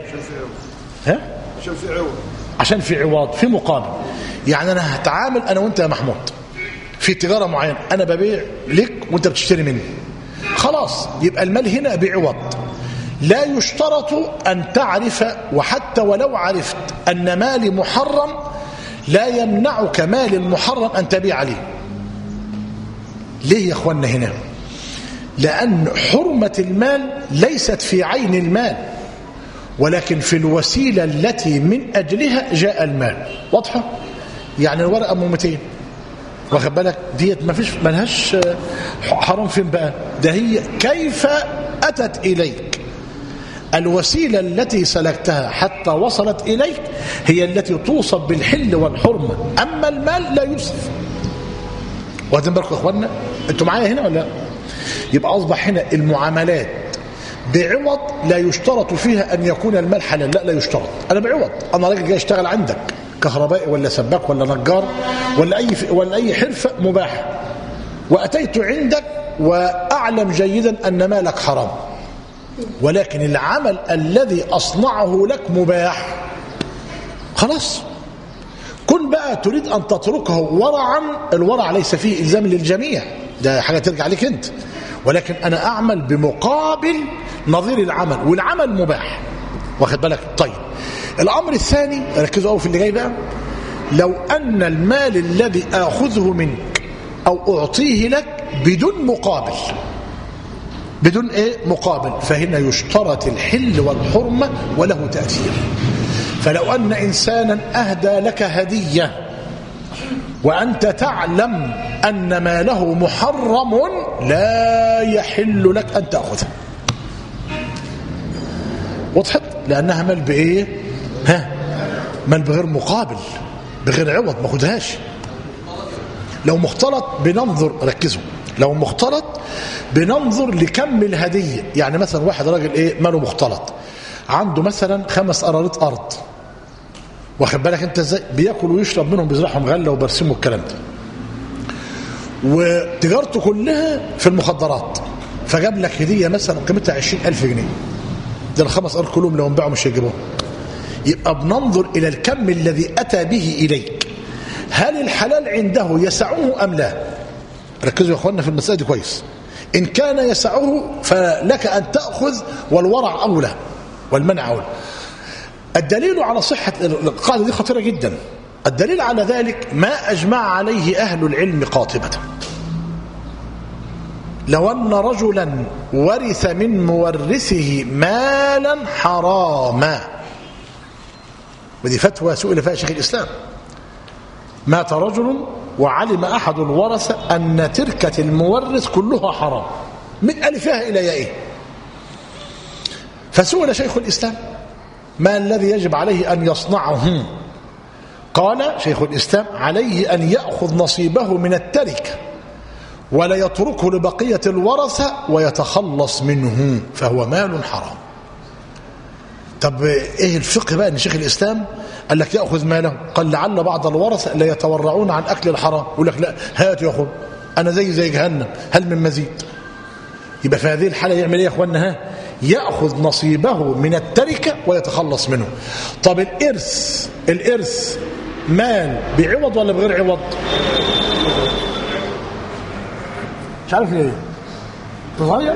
عشان في عوض، في مقابل. يعني أنا هتعامل أنا وأنت يا محمود في تجارة معينة، أنا ببيع لك وأنت بتشتري مني، خلاص يبقى المال هنا بعوض. لا يشترط أن تعرف، وحتى ولو عرفت أن مالي محرم لا يمنعك مال المحرم أن تبيع عليه. ليه يا أخوانا هنا؟ لأن حرمة المال ليست في عين المال، ولكن في الوسيلة التي من أجلها جاء المال. واضحة؟ يعني الورقة ب 200 واخد بالك؟ ديت ما فيش ملهاش حرام. فين بقى؟ ده هي كيف أتت إليك، الوسيلة التي سلكتها حتى وصلت إليك هي التي توصف بالحل والحرمة، أما المال لا يوصف. واخدين بالكم يا اخوانا؟ انتوا معايا هنا ولا لا؟ يبقى اصبح هنا المعاملات بعوض لا يشترط فيها ان يكون المال حلال، لا يشترط. انا بعوض، انا راجل جاي اشتغل عندك كهربائي ولا سباك ولا نجار ولا اي حرفه مباحه، واتيت عندك واعلم جيدا ان مالك حرام، ولكن العمل الذي اصنعه لك مباح، خلاص. كن بقى تريد أن تتركه ورعا، الورع ليس فيه إلزام للجميع، ده حاجة ترجع لك أنت، ولكن أنا أعمل بمقابل نظير العمل، والعمل مباح. واخد بالك؟ طيب الأمر الثاني، ركزوا قوي في اللي جاي بقى. لو أن المال الذي آخذه منك أو أعطيه لك بدون مقابل، بدون مقابل، فهنا يشترط الحل والحرمة وله تأثير. فلو أن إنسانا أهدى لك هدية وأنت تعلم أن ماله محرم، لا يحل لك أن تأخذه. وضحت؟ لأنها مال بإيه؟ مال بغير مقابل، بغير عوض، ما خدهاش. لو مختلط بننظر، ركزوا، لو مختلط بننظر لكم الهدية. يعني مثلا واحد راجل ماله مختلط، عنده مثلا 5 قرارات أرض، واخد بالك انت ازاي؟ بياكل ويشرب منهم، بيزرعهم غله وبرسمه والكلام ده، وتجارته كلها في المخدرات، فجاب لك هديه مثلا قيمتها 20,000 جنيه. ده ال5 قرار كلهم لو انباعوا مش هيجيبوهم. يبقى بننظر الى الكم الذي اتى به اليك، هل الحلال عنده يسعه ام لا؟ ركزوا يا اخوانا في المساله دي كويس. ان كان يسعه فلك ان تاخذ، والورع اولى والمنع اولى. الدليل على صحة القاعدة دي خطيرة جدا. الدليل على ذلك ما أجمع عليه أهل العلم قاطبة. لو أن رجلا ورث من مورثه مالا حراما، ودي فتوى سئل فيها شيخ الإسلام، مات رجل وعلم أحد الورثة أن تركة المورث كلها حرام من ألفها إلى يائه، فسئل شيخ الإسلام ما الذي يجب عليه أن يصنعه؟ قال شيخ الإسلام عليه أن يأخذ نصيبه من التركة ولا يتركه لبقية الورثة ويتخلص منه، فهو مال حرام. طب ايه الفقه بقى ان شيخ الإسلام قال لك يأخذ ماله؟ قال لعل بعض الورثة لا يتورعون عن أكل الحرام، يقول لك لا هات يأخذ، أنا زي جهنم، هل من مزيد؟ يبقى في هذه الحالة يعمل ايه يا اخوانا؟ يأخذ نصيبه من التركة ويتخلص منه. طب الإرث مال بعوض ولا بغير عوض؟ مش عارف ليه تغير.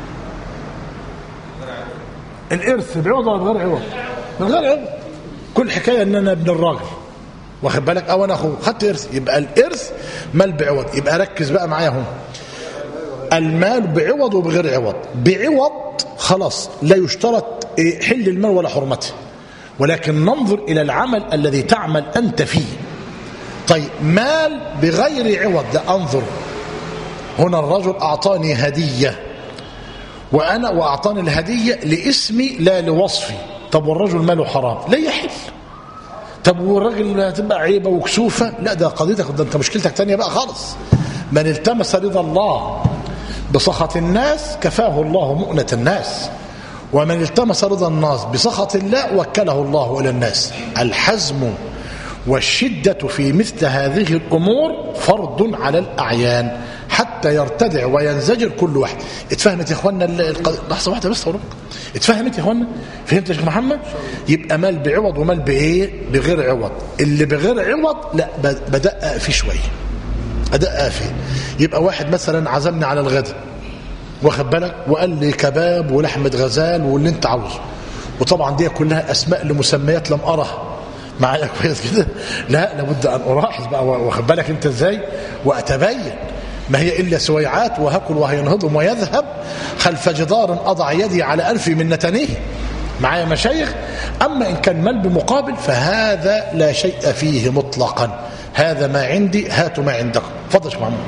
الإرث بعوض ولا بغير عوض؟ بغير عوض. كل حكاية ان انا ابن الراجل، واخد بالك، او انا اخوه، خدت إرث، يبقى الإرث مال بعوض. يبقى ركز بقى معايا هم، المال بعوض وبغير عوض. بعوض خلاص لا يشترط حل المال ولا حرمته، ولكن ننظر إلى العمل الذي تعمل أنت فيه. طيب مال بغير عوض، ده أنظر هنا الرجل أعطاني هدية وأعطاني الهدية لاسمي لا لوصفي. طب والرجل ماله حرام لا يحل. طب والراجل هتبقى عيبة وكسوفة، لا ده قضيتك، ده انت مشكلتك تانية بقى خالص. من التمس رضا الله بسخط الناس كفاه الله مؤنة الناس، ومن التمس رضا الناس بسخط الله وكله الله إلى الناس. الحزم والشدة في مثل هذه الأمور فرض على الأعيان حتى يرتدع وينزجر كل واحد. اتفهمت يا اخوانا لحظة واحدة بس أقول لكم، اتفهمت يا اخوانا؟ فهمت يا شيخ محمد؟ يبقى مال بعوض ومال بغير عوض. اللي بغير عوض لا بدقق فيه شوية، أدقق فيه. يبقى واحد مثلا عزمني على الغداء، واخد بالك، وقال لي كباب ولحمة غزال واللي انت عاوزه، وطبعا دي كلها أسماء لمسميات لم أرها معايا كويس كده. لا لابد أن ألاحظ بقى، واخد بالك انت ازاي، وأتبين ما هي إلا سويعات، وهكل وهينهضم ويذهب خلف جدار أضع يدي على أنفي من نتنيه. معايا مشايخ. أما إن كان مال بمقابل فهذا لا شيء فيه مطلقا، هذا ما عندي هاتوا ما عندكم. اتفضل يا شيخ محمود.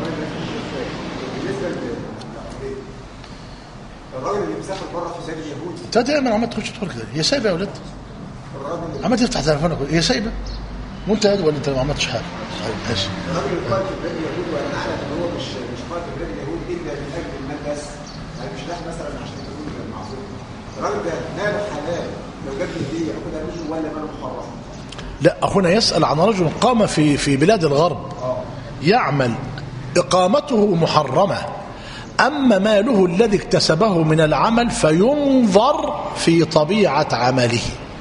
الراجل اللي مسافر بره في بلاد اليهود انت دايما عمال تخش تدخل كده، هي سايبه يا ولاد، عمال تفتح تليفونك، هي سايبه وانت ولا انت ما عملتش حاجه؟ ماشي. الراجل اللي قائد في بلاد اليهود وانا عارف ان هو مش قائد في بلاد اليهود الا من اجل المال بس، يعني مش رايح مثلا عشان يكون معذور. الراجل ده ماله حلال لو جاب لي هديه اخدها منه ولا ماله محرم؟ لا، اخونا يسال عن رجل قام في بلاد الغرب يعمل، اقامته محرمه، اما ماله الذي اكتسبه من العمل فينظر في طبيعه عمله،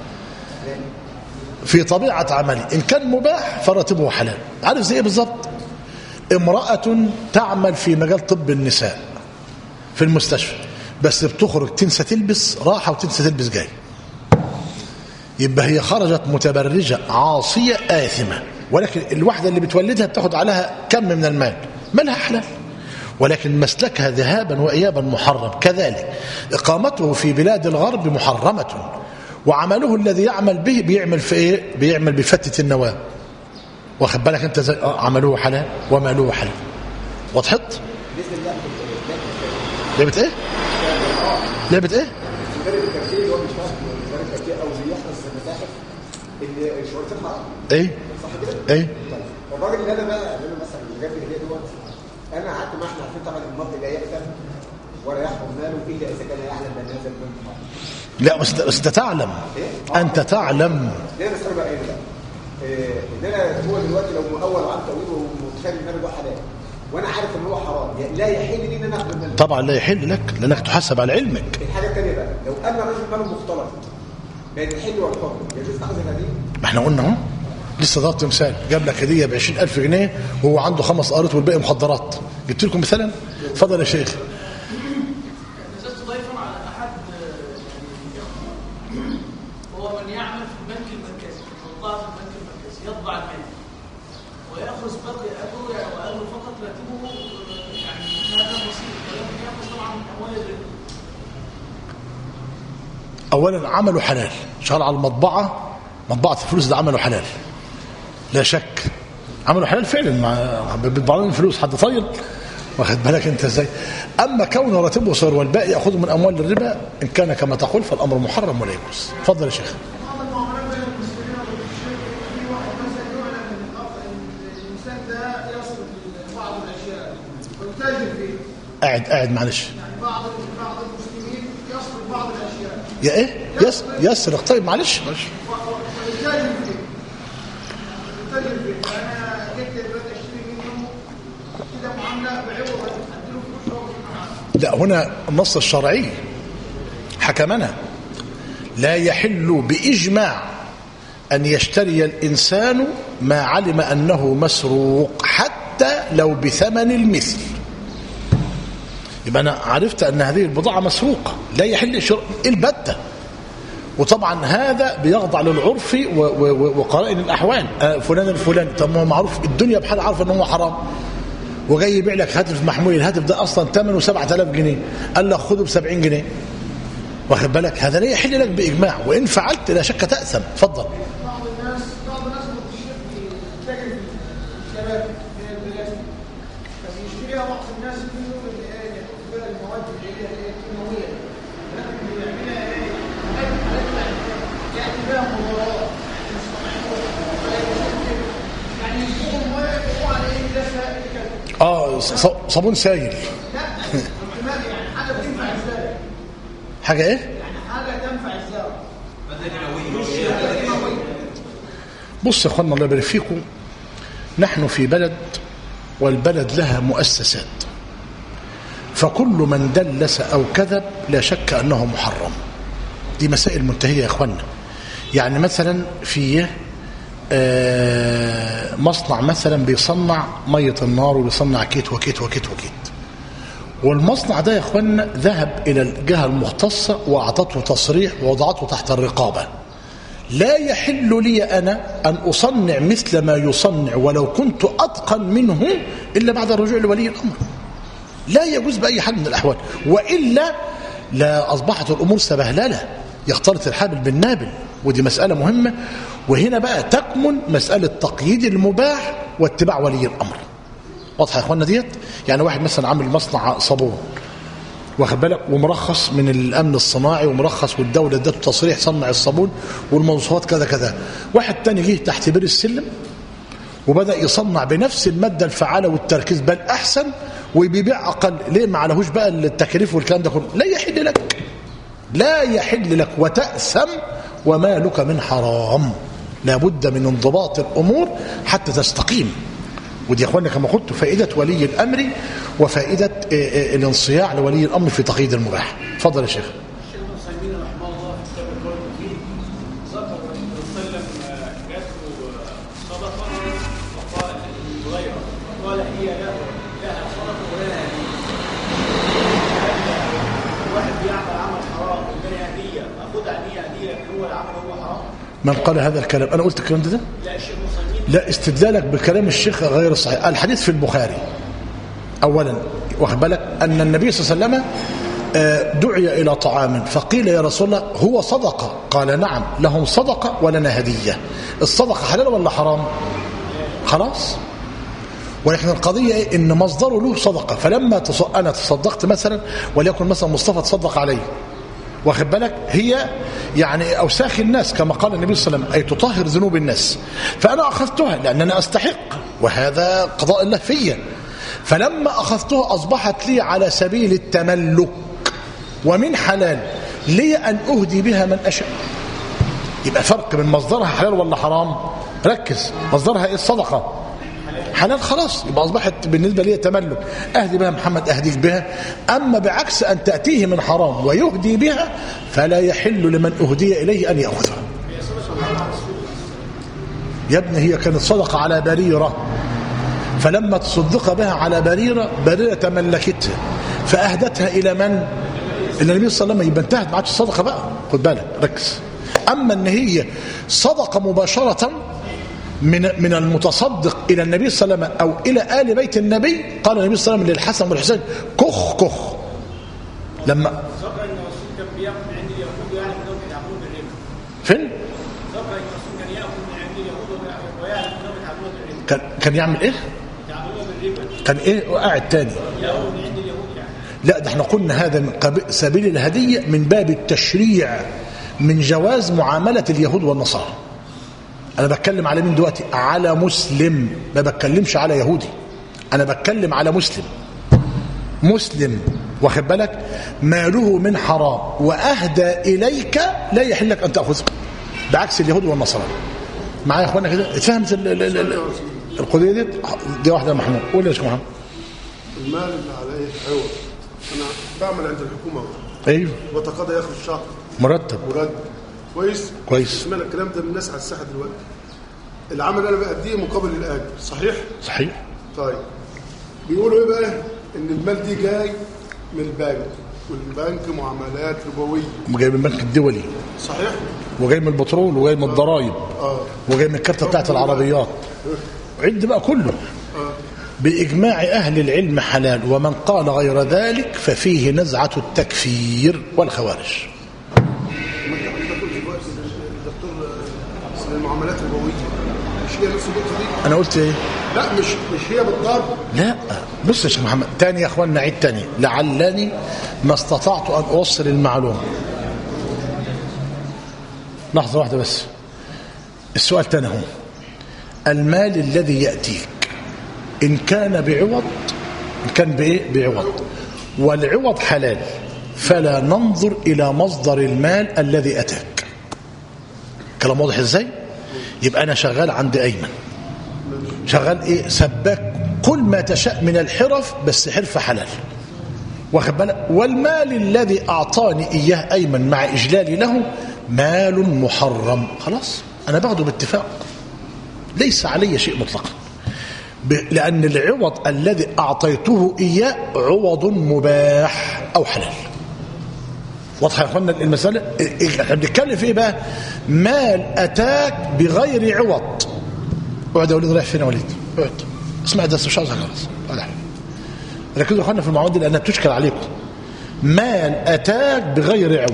في طبيعه عمله. ان كان مباح فراتبه حلال. عارف زي ايه بالظبط؟ امراه تعمل في مجال طب النساء في المستشفى، بس بتخرج تنسى تلبس راحه وتنسى تلبس جاي، يبقى هي خرجت متبرجه عاصيه آثمة، ولكن الواحده اللي بتولدها بتاخد عليها كم من المال، مالها حلال، ولكن مسلكها ذهابا وإيابا محرم. كذلك إقامته في بلاد الغرب محرمة، وعمله الذي يعمل به بيعمل في إيه؟ بيعمل بفتة النواة. واخد بالك أنت زي عمله حلال وماله حلال. وضحت؟ لعبة إيه؟ لعبة إيه؟ المدرب التركي اللي هو مش فاهم المدرب التركي او بيحفظ المتاحف اللي شرطه حرام. إيه؟ صح كده؟ إيه؟ طيب الراجل اللي انا بقى اللي انا مثلا اللي جاب لي الهديه دوت، انا قعدت ما احنا عارفين طبعا المرء لا يأثم ولا يحرم ماله الا اذا كان يعلم بان هذا المال حرام. لا بس انت تعلم. انت تعلم. ليه مسألة بقى ايه بقى؟ ان انا هو دلوقتي لو مؤول وعن تأويل ومتخيل ان ده حلال وانا عارف ان هو حرام، لا يحل لي ان انا اخد المال. طبعا لا يحل لك لانك تحاسب على علمك. الحاجه الثانيه بقى لو ان الرجل ماله مختلط بين الحل والحرم يجوز تاخذ الهديه؟ ما احنا قلنا اهو، لسه ضربت مثال، جاب لك هديه ب 20,000 جنيه وهو عنده 5 قارات والباقي مخدرات. جبت لكم مثلا. اتفضل يا شيخ. لست ضيفا على احد هو من يعمل في البنك المركزي، موظف في البنك المركزي يطبع المال وياخذ باقي اجره واجره فقط راتبه، يعني هذا بسيط، ولكن ياخذ طبعا من اموال الربا. اولا عمله حلال، شغال على المطبعه، مطبعه الفلوس ده عمله حلال لا شك، عمله حلال فعلا، بيطبع لهم فلوس حد طيب. واخد بالك انت ازاي؟ اما كونه راتبه صغير والباقي ياخذه من اموال الربا ان كان كما تقول فالامر محرم ولا يجوز. اتفضل يا شيخ. قاعد معلش. بعض المسلمين يصرف بعض الاشياء. يا ايه؟ يسرق. طيب معلش. انا جبت دلوقتي اشتري منه كده معامله بعوض اديله فلوس. لا، هنا النص الشرعي حكمنا لا يحل بإجماع أن يشتري الإنسان ما علم أنه مسروق حتى لو بثمن المثل. يبقى أنا عرفت أن هذه البضاعة مسروقة، لا يحل البتة. وطبعا هذا بيخضع للعرف وقرائن الأحوال. فلان الفلاني، طب ما هو معروف الدنيا بحال عارفه أنه حرام، وجاي يبيع لك هاتف محمول، الهاتف ده أصلا ثمنه 7000 جنيه، قال لك خده ب70 جنيه. واخد بالك؟ هذا لا يحل لك بإجماع، وإن فعلت لا شك تأثم. اتفضل. بعض الناس بتتاجر في الشباب من البلاستيك، فبيشتريها بعض الناس منه يحط فيها المواد اللي هي الكيماويه، لكن بيعملها ياتي بها مضارات يعني يجيبوا الميه يحطوها على ايه ده صابون سائل. لا يعني حاجه تنفع ازاي؟ حاجه ايه؟ يعني حاجه تنفع ازاي؟ بص يا اخوانا الله يبارك فيكم، نحن في بلد والبلد لها مؤسسات، فكل من دلس او كذب لا شك انه محرم. دي مسائل منتهيه يا اخوانا. يعني مثلا في مصنع مثلا بيصنع ميه النار وبيصنع كيت وكيت وكيت وكيت، والمصنع ده يا اخوانا ذهب الى الجهه المختصه واعطته تصريح ووضعته تحت الرقابه. لا يحل لي انا ان اصنع مثل ما يصنع ولو كنت اتقن منه الا بعد الرجوع لولي الامر. لا يجوز باي حال من الاحوال، والا لا اصبحت الامور سبهلله يختلط الحابل بالنابل، ودي مسألة مهمة. وهنا بقى تكمن مسألة تقييد المباح واتباع ولي الأمر. واضحة يا اخوانا ديت؟ يعني واحد مثلا عامل مصنع صابون واخد بالك ومرخص من الامن الصناعي ومرخص والدوله ادته تصريح صنع الصابون والمواصفات كذا كذا. واحد تاني جه تحت بير السلم وبدا يصنع بنفس الماده الفعاله والتركيز بل احسن وبيبيع اقل. ليه؟ ما عليهوش بقى التكاليف والكلام ده كله. لا يحل لك، لا يحل لك، وتأثم ومالك من حرام. لابد من انضباط الامور حتى تستقيم. ودي يا اخوانا كما قلت فائده ولي الامر وفائده الانصياع لولي الامر في تقييد المباح. اتفضل يا شيخ. الشيخ ابن عثيمين رحمه الله في كتاب القول المفيد ذكر الرسول صلى الله عليه وسلم جاته صدقه وقال غيره وقال هي لها صدقه ولها هديه. واحد بيعمل عمل حرام واداني هديه اخد عليه هديه لكن هو العمل هو حرام. من قال هذا الكلام؟ انا قلت الكلام ده؟ لا الشيخ ابن عثيمين. لا، استدلالك بكلام الشيخ غير صحيح. الحديث في البخاري اولا واخد بالك ان النبي صلى الله عليه وسلم دعي الى طعام فقيل يا رسول الله هو صدقه؟ قال نعم، لهم صدقه ولنا هديه. الصدقه حلال ولا حرام؟ خلاص. ولكن القضيه ايه؟ ان مصدره له صدقه. فلما انا تصدقت مثلا وليكن مثلا مصطفى تصدق علي واخد بالك، هي يعني اوساخ الناس كما قال النبي صلى الله عليه وسلم، اي تطهر ذنوب الناس. فانا اخذتها لان انا استحق وهذا قضاء الله فيا. فلما اخذتها اصبحت لي على سبيل التملك ومن حلال لي ان اهدي بها من اشاء. يبقى فرق من مصدرها حلال ولا حرام. ركز، مصدرها ايه؟ الصدقه حلال، خلاص يبقى اصبحت بالنسبه لي تملك، اهدي بها محمد اهديك بها. اما بعكس ان تاتيه من حرام ويهدي بها فلا يحل لمن اهدي اليه ان ياخذها. يا ابني هي كانت صدقه على بريره، فلما تصدق بها على بريره تملكتها فاهدتها الى من؟ الى النبي صلى الله عليه وسلم. يبقى انتهت ما عادش الصدقه بقى، خد بالك ركز. اما ان هي صدقه مباشره من المتصدق الى النبي صلى الله عليه وسلم او الى ال بيت النبي، قال النبي صلى الله عليه وسلم للحسن والحسين كخ كخ. لما ذكر ان الرسول كان بياخذ من عند اليهود ويعلم انهم يتعاملون بالربا. فين؟ ذكر ان الرسول كان ياخذ من عند اليهود ويعلم انهم يتعاملون بالربا. كان يعمل ايه؟ يتعاملون بالربا. كان ايه؟ وقاعد تاني ياخذ من عند اليهود يعني. لا، ده احنا قلنا هذا من سبيل الهديه من باب التشريع من جواز معامله اليهود والنصارى. أنا بتكلم على مين دلوقتي؟ على مسلم، ما بتكلمش على يهودي. أنا بتكلم على مسلم واخد بالك ماله من حرام وأهدى إليك لا يحل لك أن تأخذه، بعكس اليهود والنصارى. معايا يا إخوانا كده؟ اتفهمت القضية دي واحدة يا محمود. قول يا شيخ محمد. المال اللي عليه عوض، أنا بعمل عند الحكومة أيوه وتقاضى ياخد الشهر مرتب كويس. اسمعنا الكلام ده من الناس على الساحه دلوقتي. العمل انا بأديه مقابل الاجر، صحيح. طيب بيقولوا ايه بقى؟ ان المال دي جاي من البنك، والبنك معاملات ربويه، جاي من البنك الدولي صحيح، وجاي من البترول وجاي من الضرائب وجاي من الكارته بتاعت العربيات، عد بقى كله. بإجماع أهل العلم حلال، ومن قال غير ذلك ففيه نزعة التكفير والخوارج. المعاملات الربويه مش هي نفس النقطه دي؟ انا قلت ايه؟ لا مش هي بالضبط. لا بص يا شيخ محمد، تاني يا اخوان نعيد تاني لعلني ما استطعت ان اوصل المعلومه. لحظه واحده بس. السؤال تاني هو المال الذي ياتيك ان كان بعوض، ان كان بايه؟ بعوض، والعوض حلال، فلا ننظر الى مصدر المال الذي اتاك. كلام واضح ازاي؟ يبقى انا شغال عند ايمن، شغال ايه؟ سباك، كل ما تشاء من الحرف بس حرفه حلال، واخد بالك؟ والمال الذي اعطاني اياه ايمن مع اجلالي له مال محرم، خلاص انا باخده باتفاق، ليس علي شيء مطلقا، لان العوض الذي اعطيته اياه عوض مباح او حلال. واضحه يا اخوانا المساله؟ احنا بنتكلم في ايه بقى؟ مال اتاك بغير عوض. اقعد يا وليد، رايح فين يا وليد؟ اقعد اسمع درس، مش عاوز خلاص. ركزوا يا اخوانا في المعلومات دي لانها بتشكل عليكم. مال اتاك بغير عوض،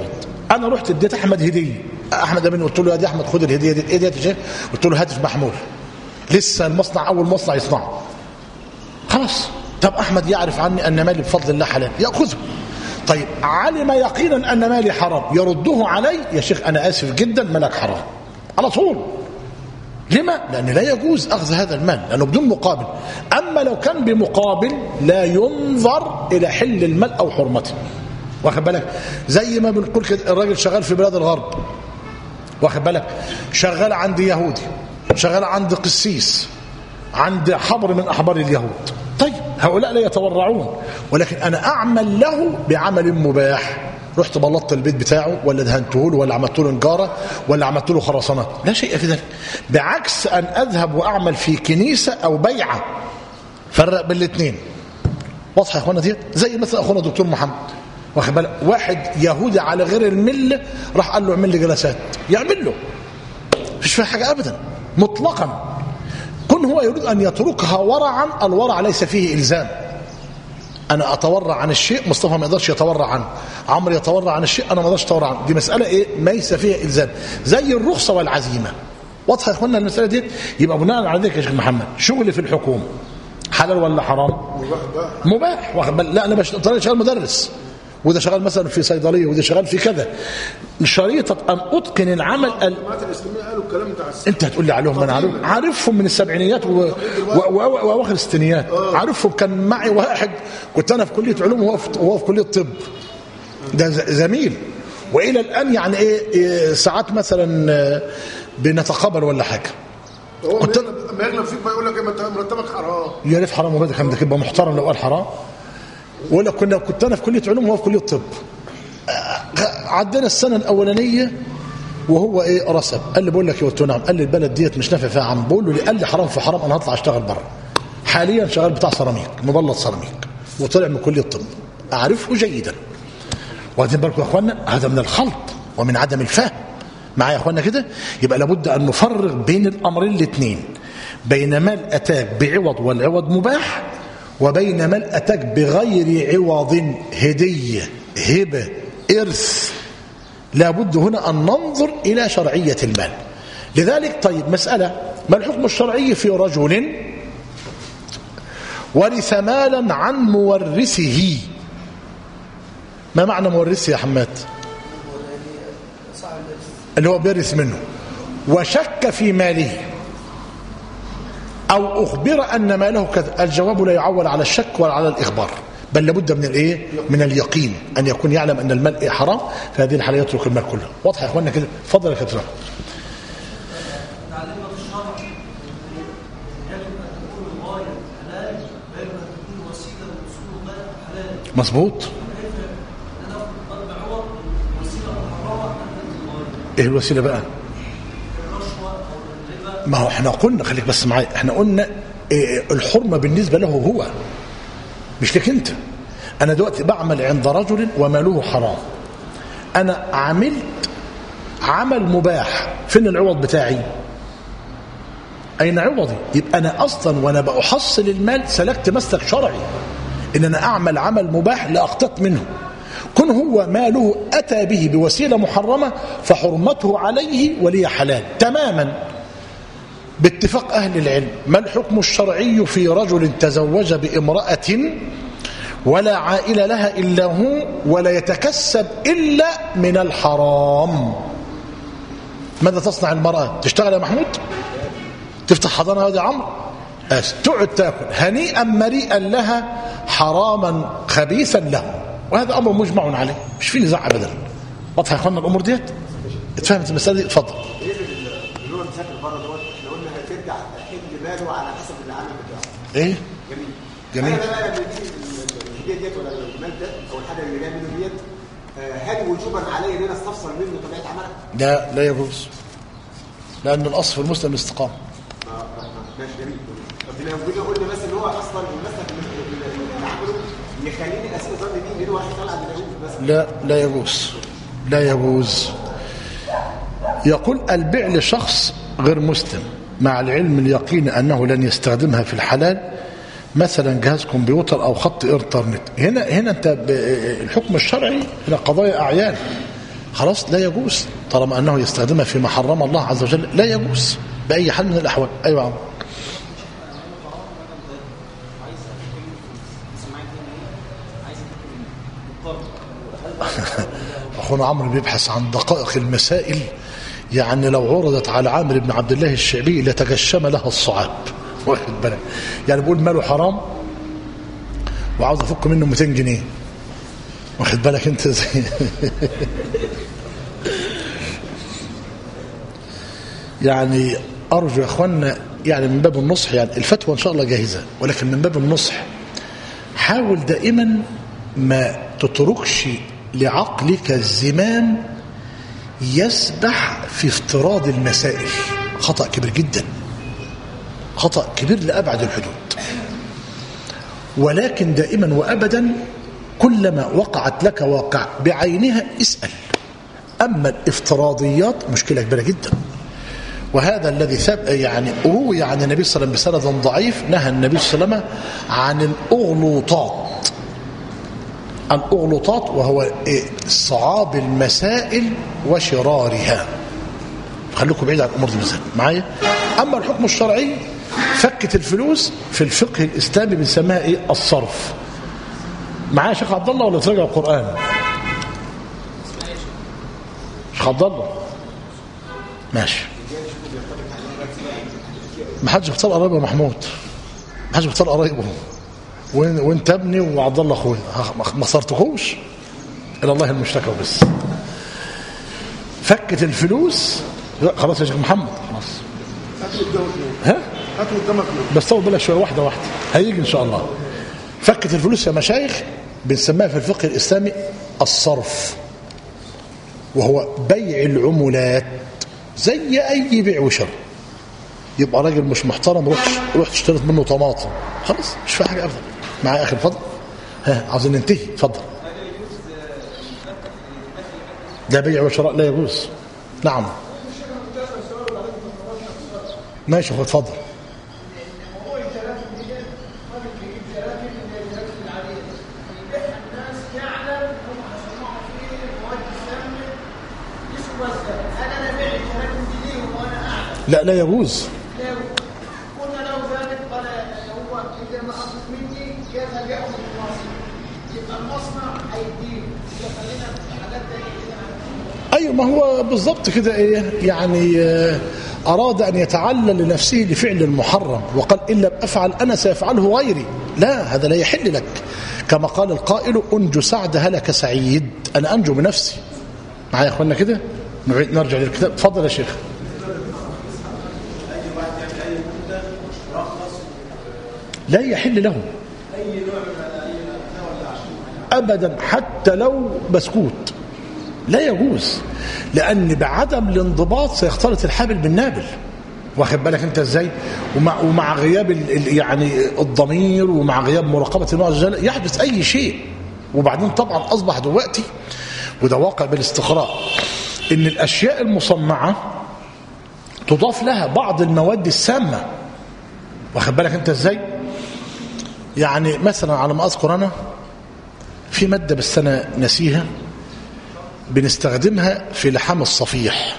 انا رحت اديت احمد هديه، احمد امين قلت له يا دي احمد خد الهديه دي، ايه دي يا شيخ؟ قلت له هاتف محمول، لسه المصنع اول مصنع يصنعه، خلاص. طب احمد يعرف عني ان مالي بفضل الله حلال، ياخذه. طيب علم يقينا ان مالي حرام، يرده علي، يا شيخ انا اسف جدا مالك حرام على طول. لما؟ لأن لا يجوز أخذ هذا المال لأنه بدون مقابل. أما لو كان بمقابل لا ينظر إلى حل المال أو حرمته، واخد بالك؟ زي ما بنقول كده، الراجل شغال في بلاد الغرب، واخد بالك؟ شغال عند يهودي، شغال عند قسيس، عند حبر من أحبار اليهود. طيب هؤلاء لا يتورعون، ولكن أنا أعمل له بعمل مباح. رحت بلطت البيت بتاعه، ولا دهنته له، ولا عملت له نجاره، ولا عملت له خرسانات، لا شيء في ذلك. بعكس ان اذهب واعمل في كنيسه او بيعه، فرق بين الاثنين. واضحه يا اخوانا ديت؟ زي مثلا اخونا دكتور محمد، واخد بالك؟ واحد يهودي على غير المله راح قال له اعمل لي جلسات، يعمل له، مفيش فيها حاجه ابدا مطلقا. كن هو يريد ان يتركها ورعا، الورع ليس فيه الزام. انا اتورع عن الشيء، مصطفى ما يقدرش يتورع عنه، عمرو يتورع عن الشيء، انا ما اقدرش اتورع عنه. دي مساله ايه؟ ليس فيها الزام، زي الرخصه والعزيمه. واضحه يا اخوانا المساله دي؟ يبقى بناء على ذلك يا شيخ محمد، شغلي في الحكومه حلال ولا حرام؟ مباح. واخد بالك؟ لا انا شغال مدرس، وده شغال مثلا في صيدليه، وده شغال في كذا، شريطه ان اتقن العمل. الجماعات الاسلاميه قالوا الكلام ده، انت هتقول لي عليهم؟ انا عارفهم من السبعينيات واواخر الستينيات، عارفهم. كان معي واحد كنت انا في كليه علوم وهو في كليه طب، ده زميل، والى الان يعني ايه ساعات مثلا بنتقابل ولا حاجه. كنت ما يغلب فيك ما يقول لك انت مرتبك حرام، يا ريت حرام وبدا كان ده كده محترم لو قال حرام. ولا كنت انا في كليه علوم وهو في كليه طب، عدينا السنه الاولانيه وهو ايه رسب، قال لي بقول لك قلت له نعم، قال لي البلد ديت مش نافع فيها عم، بقول له قال لي حرام في حرام، انا هطلع اشتغل بره. حاليا شغال بتاع سيراميك، مبلط سيراميك، وطلع من كليه الطب، اعرفه جيدا. واخدين بالكم يا اخوانا؟ هذا من الخلط ومن عدم الفهم معايا يا اخوانا كده. يبقى لابد ان نفرق بين الامرين الاثنين، بين مال اتاك بعوض والعوض مباح، وبين مال اتاك بغير عوض، هديه، هبه، ارث. لابد هنا أن ننظر إلى شرعية المال. لذلك طيب مسألة، ما الحكم الشرعي في رجل ورث مالا عن مورثه؟ ما معنى مورثه يا حماد؟ اللي هو بيرث منه، وشك في ماله أو أخبر أن ماله كذا. الجواب لا يعول على الشك ولا على الإخبار، بل لابد من الايه؟ من اليقين، ان يكون يعلم ان المال إيه حرام، في هذه الحاله يترك المال كله. واضح يا اخوانا كده؟ اتفضل يا كابتن. تعليمنا في الشرع يجب ان تكون الغايه حلال، ويجب ان تكون وسيله للوصول الغايه حلال. مظبوط. كيف ناخذ طلب عوض وسيله محرمه ايه الوسيله بقى؟ الرشوه او الربا. ما هو احنا قلنا، خليك بس معايا، احنا قلنا إيه الحرمه بالنسبه له هو، مش لك انت. انا دلوقتي بعمل عند رجل وماله حرام، انا عملت عمل مباح، فين العوض بتاعي؟ اين عوضي؟ يبقى انا اصلا وانا بحصل المال سلكت مسلك شرعي، ان انا اعمل عمل مباح لاقتط منه. كن هو ماله اتى به بوسيله محرمه فحرمته عليه ولي حلال تماما باتفاق أهل العلم. ما الحكم الشرعي في رجل تزوج بامرأة ولا عائلة لها إلا هو، ولا يتكسب إلا من الحرام؟ ماذا تصنع المرأة؟ تشتغل يا محمود؟ تفتح حضانة هذا عمرو؟ تقعد تأكل هنيئا مريئا لها، حراما خبيثا له، وهذا أمر مجمع عليه، مش فيه نزاع أبدا. واضح يا أخوانا الأمور ديت؟ اتفهمت المسألة دي؟ اتفضل. اللي هو مسافر بره دوت، احنا قلنا هترجع حل ماله على حسب العمل بتاعه. ايه؟ جميل. انا بقى لما يجي الهديه ديت ولا المال ده او الحاجه اللي جايه منه ديت، هل وجوبا علي ان انا استفسر منه طبيعه عمله؟ لا يجوز، لأن الأصل في المسلم الاستقامة. ماشي جميل. طب لو جينا قلنا مثلا ان هو اصلا المسلك اللي عمله يخليني اسيء ظن بيه لانه واحد طلع من العيوب مثلا. لا يجوز، لا يجوز. يقول البيع لشخص غير مسلم مع العلم اليقين أنه لن يستخدمها في الحلال، مثلا جهاز كمبيوتر أو خط إنترنت. هنا أنت الحكم الشرعي هنا قضايا أعيان، خلاص لا يجوز طالما أنه يستخدمها فيما حرم الله عز وجل، لا يجوز بأي حال من الأحوال. أيوة عم. أخونا عمرو بيبحث عن دقائق المسائل، يعني لو عرضت على عامر بن عبد الله الشعبي لتجشم لها الصعاب، واخد بالك؟ يعني بيقول ماله حرام وعاوز افك منه 200 جنيه، واخد بالك انت زي يعني ارجو يا اخوانا يعني من باب النصح، يعني الفتوى ان شاء الله جاهزه، ولكن من باب النصح حاول دائما ما تتركش لعقلك الزمام يسبح في افتراض المسائل. خطأ كبير جدا، خطأ كبير لأبعد الحدود. ولكن دائما وأبدا كلما وقعت لك واقع بعينها اسأل. أما الافتراضيات مشكلة كبيرة جدا، وهذا الذي يعني روي عن النبي صلى الله عليه وسلم بسند ضعيف، نهى النبي صلى الله عليه وسلم عن الأغلوطات. الأغلوطات وهو صعاب المسائل وشرارها، خليكم بعيد عن الأمور دي بالذات معايا. أما الحكم الشرعي فكة الفلوس في الفقه الإسلامي بنسميها إيه؟ الصرف. معايا شيخ عبد الله ولا تراجع القرآن؟ شيخ عبد الله ماشي. ما حدش بيختار قرايبه يا محمود، ما حدش بيختار قرايبه، وانت ابني وعبد الله اخويا ما صرتكوش الى الله المشتكى وبس. فكت الفلوس خلاص يا شيخ محمد، خلاص هات قدامك ها هات قدامك بس طول بالك شويه، واحده واحده هيجي ان شاء الله. فكت الفلوس يا مشايخ بنسميها في الفقه الاسلامي الصرف، وهو بيع العملات زي اي بيع وشراء. يبقى راجل مش محترم روح اشتريت منه طماطم، خلاص مش في حاجه ابدا. معايا اخي اتفضل. ها عاوزين ننتهي، اتفضل. ده بيع وشراء لا يجوز. نعم ماشي اخو اتفضل. لا لا يجوز. أيوة ما هو بالضبط كده إيه يعني أراد أن يتعلل لنفسه لفعل المحرم وقال إن لم أفعل أنا سيفعله غيري. لا هذا لا يحل لك، كما قال القائل أنجو سعد هلك سعيد، أنا أنجو بنفسي. معايا يا أخوانا كده نرجع للكتاب. تفضل يا شيخ. لا يحل له أبدا حتى لو بسكوت، لا يجوز، لأن بعدم الانضباط سيختلط الحابل بالنابل، واخد بالك انت ازاي؟ ومع غياب يعني الضمير ومع غياب مراقبة الله عز وجل يحدث أي شيء. وبعدين طبعا أصبح دلوقتي وده واقع بالاستقراء إن الأشياء المصنعة تضاف لها بعض المواد السامة، واخد بالك انت ازاي؟ يعني مثلا على ما أذكر أنا في مادة بس أنا نسيها بنستخدمها في لحام الصفيح،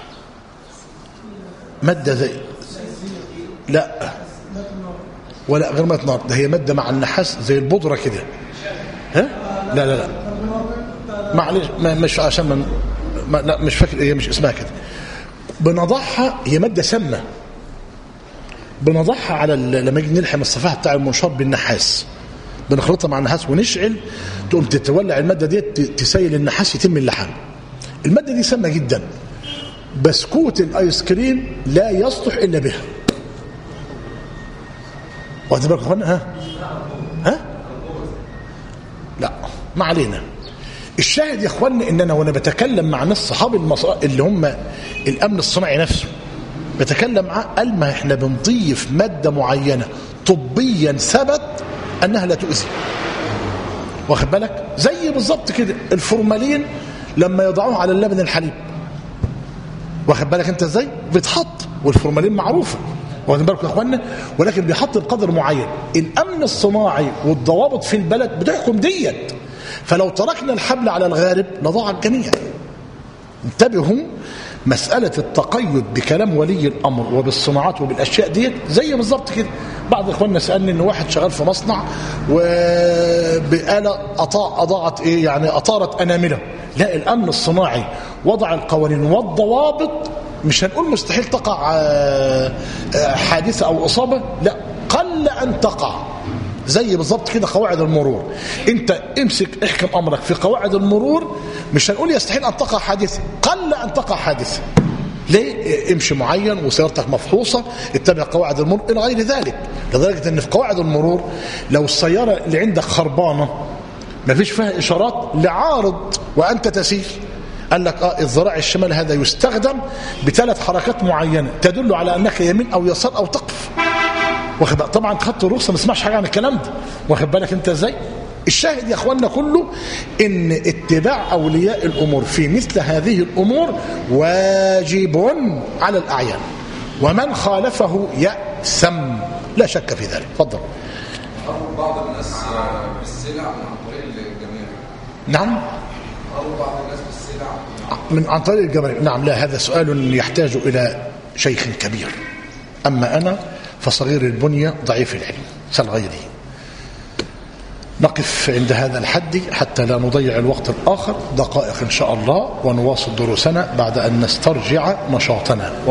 مادة زي لا ولا غير مادة نار، ده هي مادة مع النحاس زي البودرة كده. ها لا لا لا معلش مش عشان لا مش فاكر هي مش اسمها كده. بنضعها، هي مادة سامة، بنضعها على لما نيجي نلحم الصفيح بتاع المنشار بالنحاس، بنخلطها مع النحاس ونشعل، تقوم تتولع المادة دي تسيل النحاس يتم اللحام. المادة دي سامة جدا، بسكوت الايس كريم لا يصلح الا بها. واخد بالك يا اخوانا؟ ها لا ما علينا. الشاهد يا اخوانا ان انا وانا بتكلم مع ناس صحاب اللي هم الامن الصناعي نفسه، بتكلم معاه قال ما احنا بنضيف مادة معينة طبيا ثبت انها لا تؤذي، واخد بالك؟ زي بالظبط كده الفورمالين لما يضعوه على اللبن الحليب، واخد بالك انت ازاي؟ بيتحط، والفورمالين معروفه، واخد بالك يا اخوانا؟ ولكن بيحط بقدر معين. الامن الصناعي والضوابط في البلد بتحكم ديت، فلو تركنا الحبل على الغارب لضاع الجميع، انتبهوا، مسألة التقيد بكلام ولي الأمر وبالصناعات وبالأشياء ديت زي بالظبط كده. بعض إخواننا سألني إن واحد شغال في مصنع وبآلة أضاعت إيه يعني أطارت أنامله. لا، الأمن الصناعي وضع القوانين والضوابط، مش هنقول مستحيل تقع حادثة أو إصابة، لا، قل أن تقع. زي بالظبط كده قواعد المرور، انت امسك احكم امرك في قواعد المرور، مش هنقول يستحيل ان تقع حادثه، قل ان تقع حادثه. ليه؟ امشي معين وسيارتك مفحوصه، اتبع قواعد المرور الى غير ذلك. لدرجه ان في قواعد المرور لو السياره اللي عندك خربانه ما فيش فيها اشارات لعارض وانت تسير، قال لك الذراع الشمال هذا يستخدم بثلاث حركات معينه تدل على انك يمين او يسار او تقف. واخد بالك؟ طبعا خدت الرخصه ما تسمعش حاجه عن الكلام ده. واخد بالك انت ازاي؟ الشاهد يا اخواننا كله ان اتباع اولياء الامور في مثل هذه الامور واجب على الاعيان، ومن خالفه يأثم لا شك في ذلك. اتفضل. بعض الناس بالسلع عن طريق الجمارك. نعم. بعض الناس بالسلع عن طريق الجمارك. نعم. لا، هذا سؤال يحتاج الى شيخ كبير. اما انا فصغير البنية ضعيف العلم، سل غيري. نقف عند هذا الحد حتى لا نضيع الوقت الآخر، دقائق إن شاء الله، ونواصل دروسنا بعد أن نسترجع نشاطنا.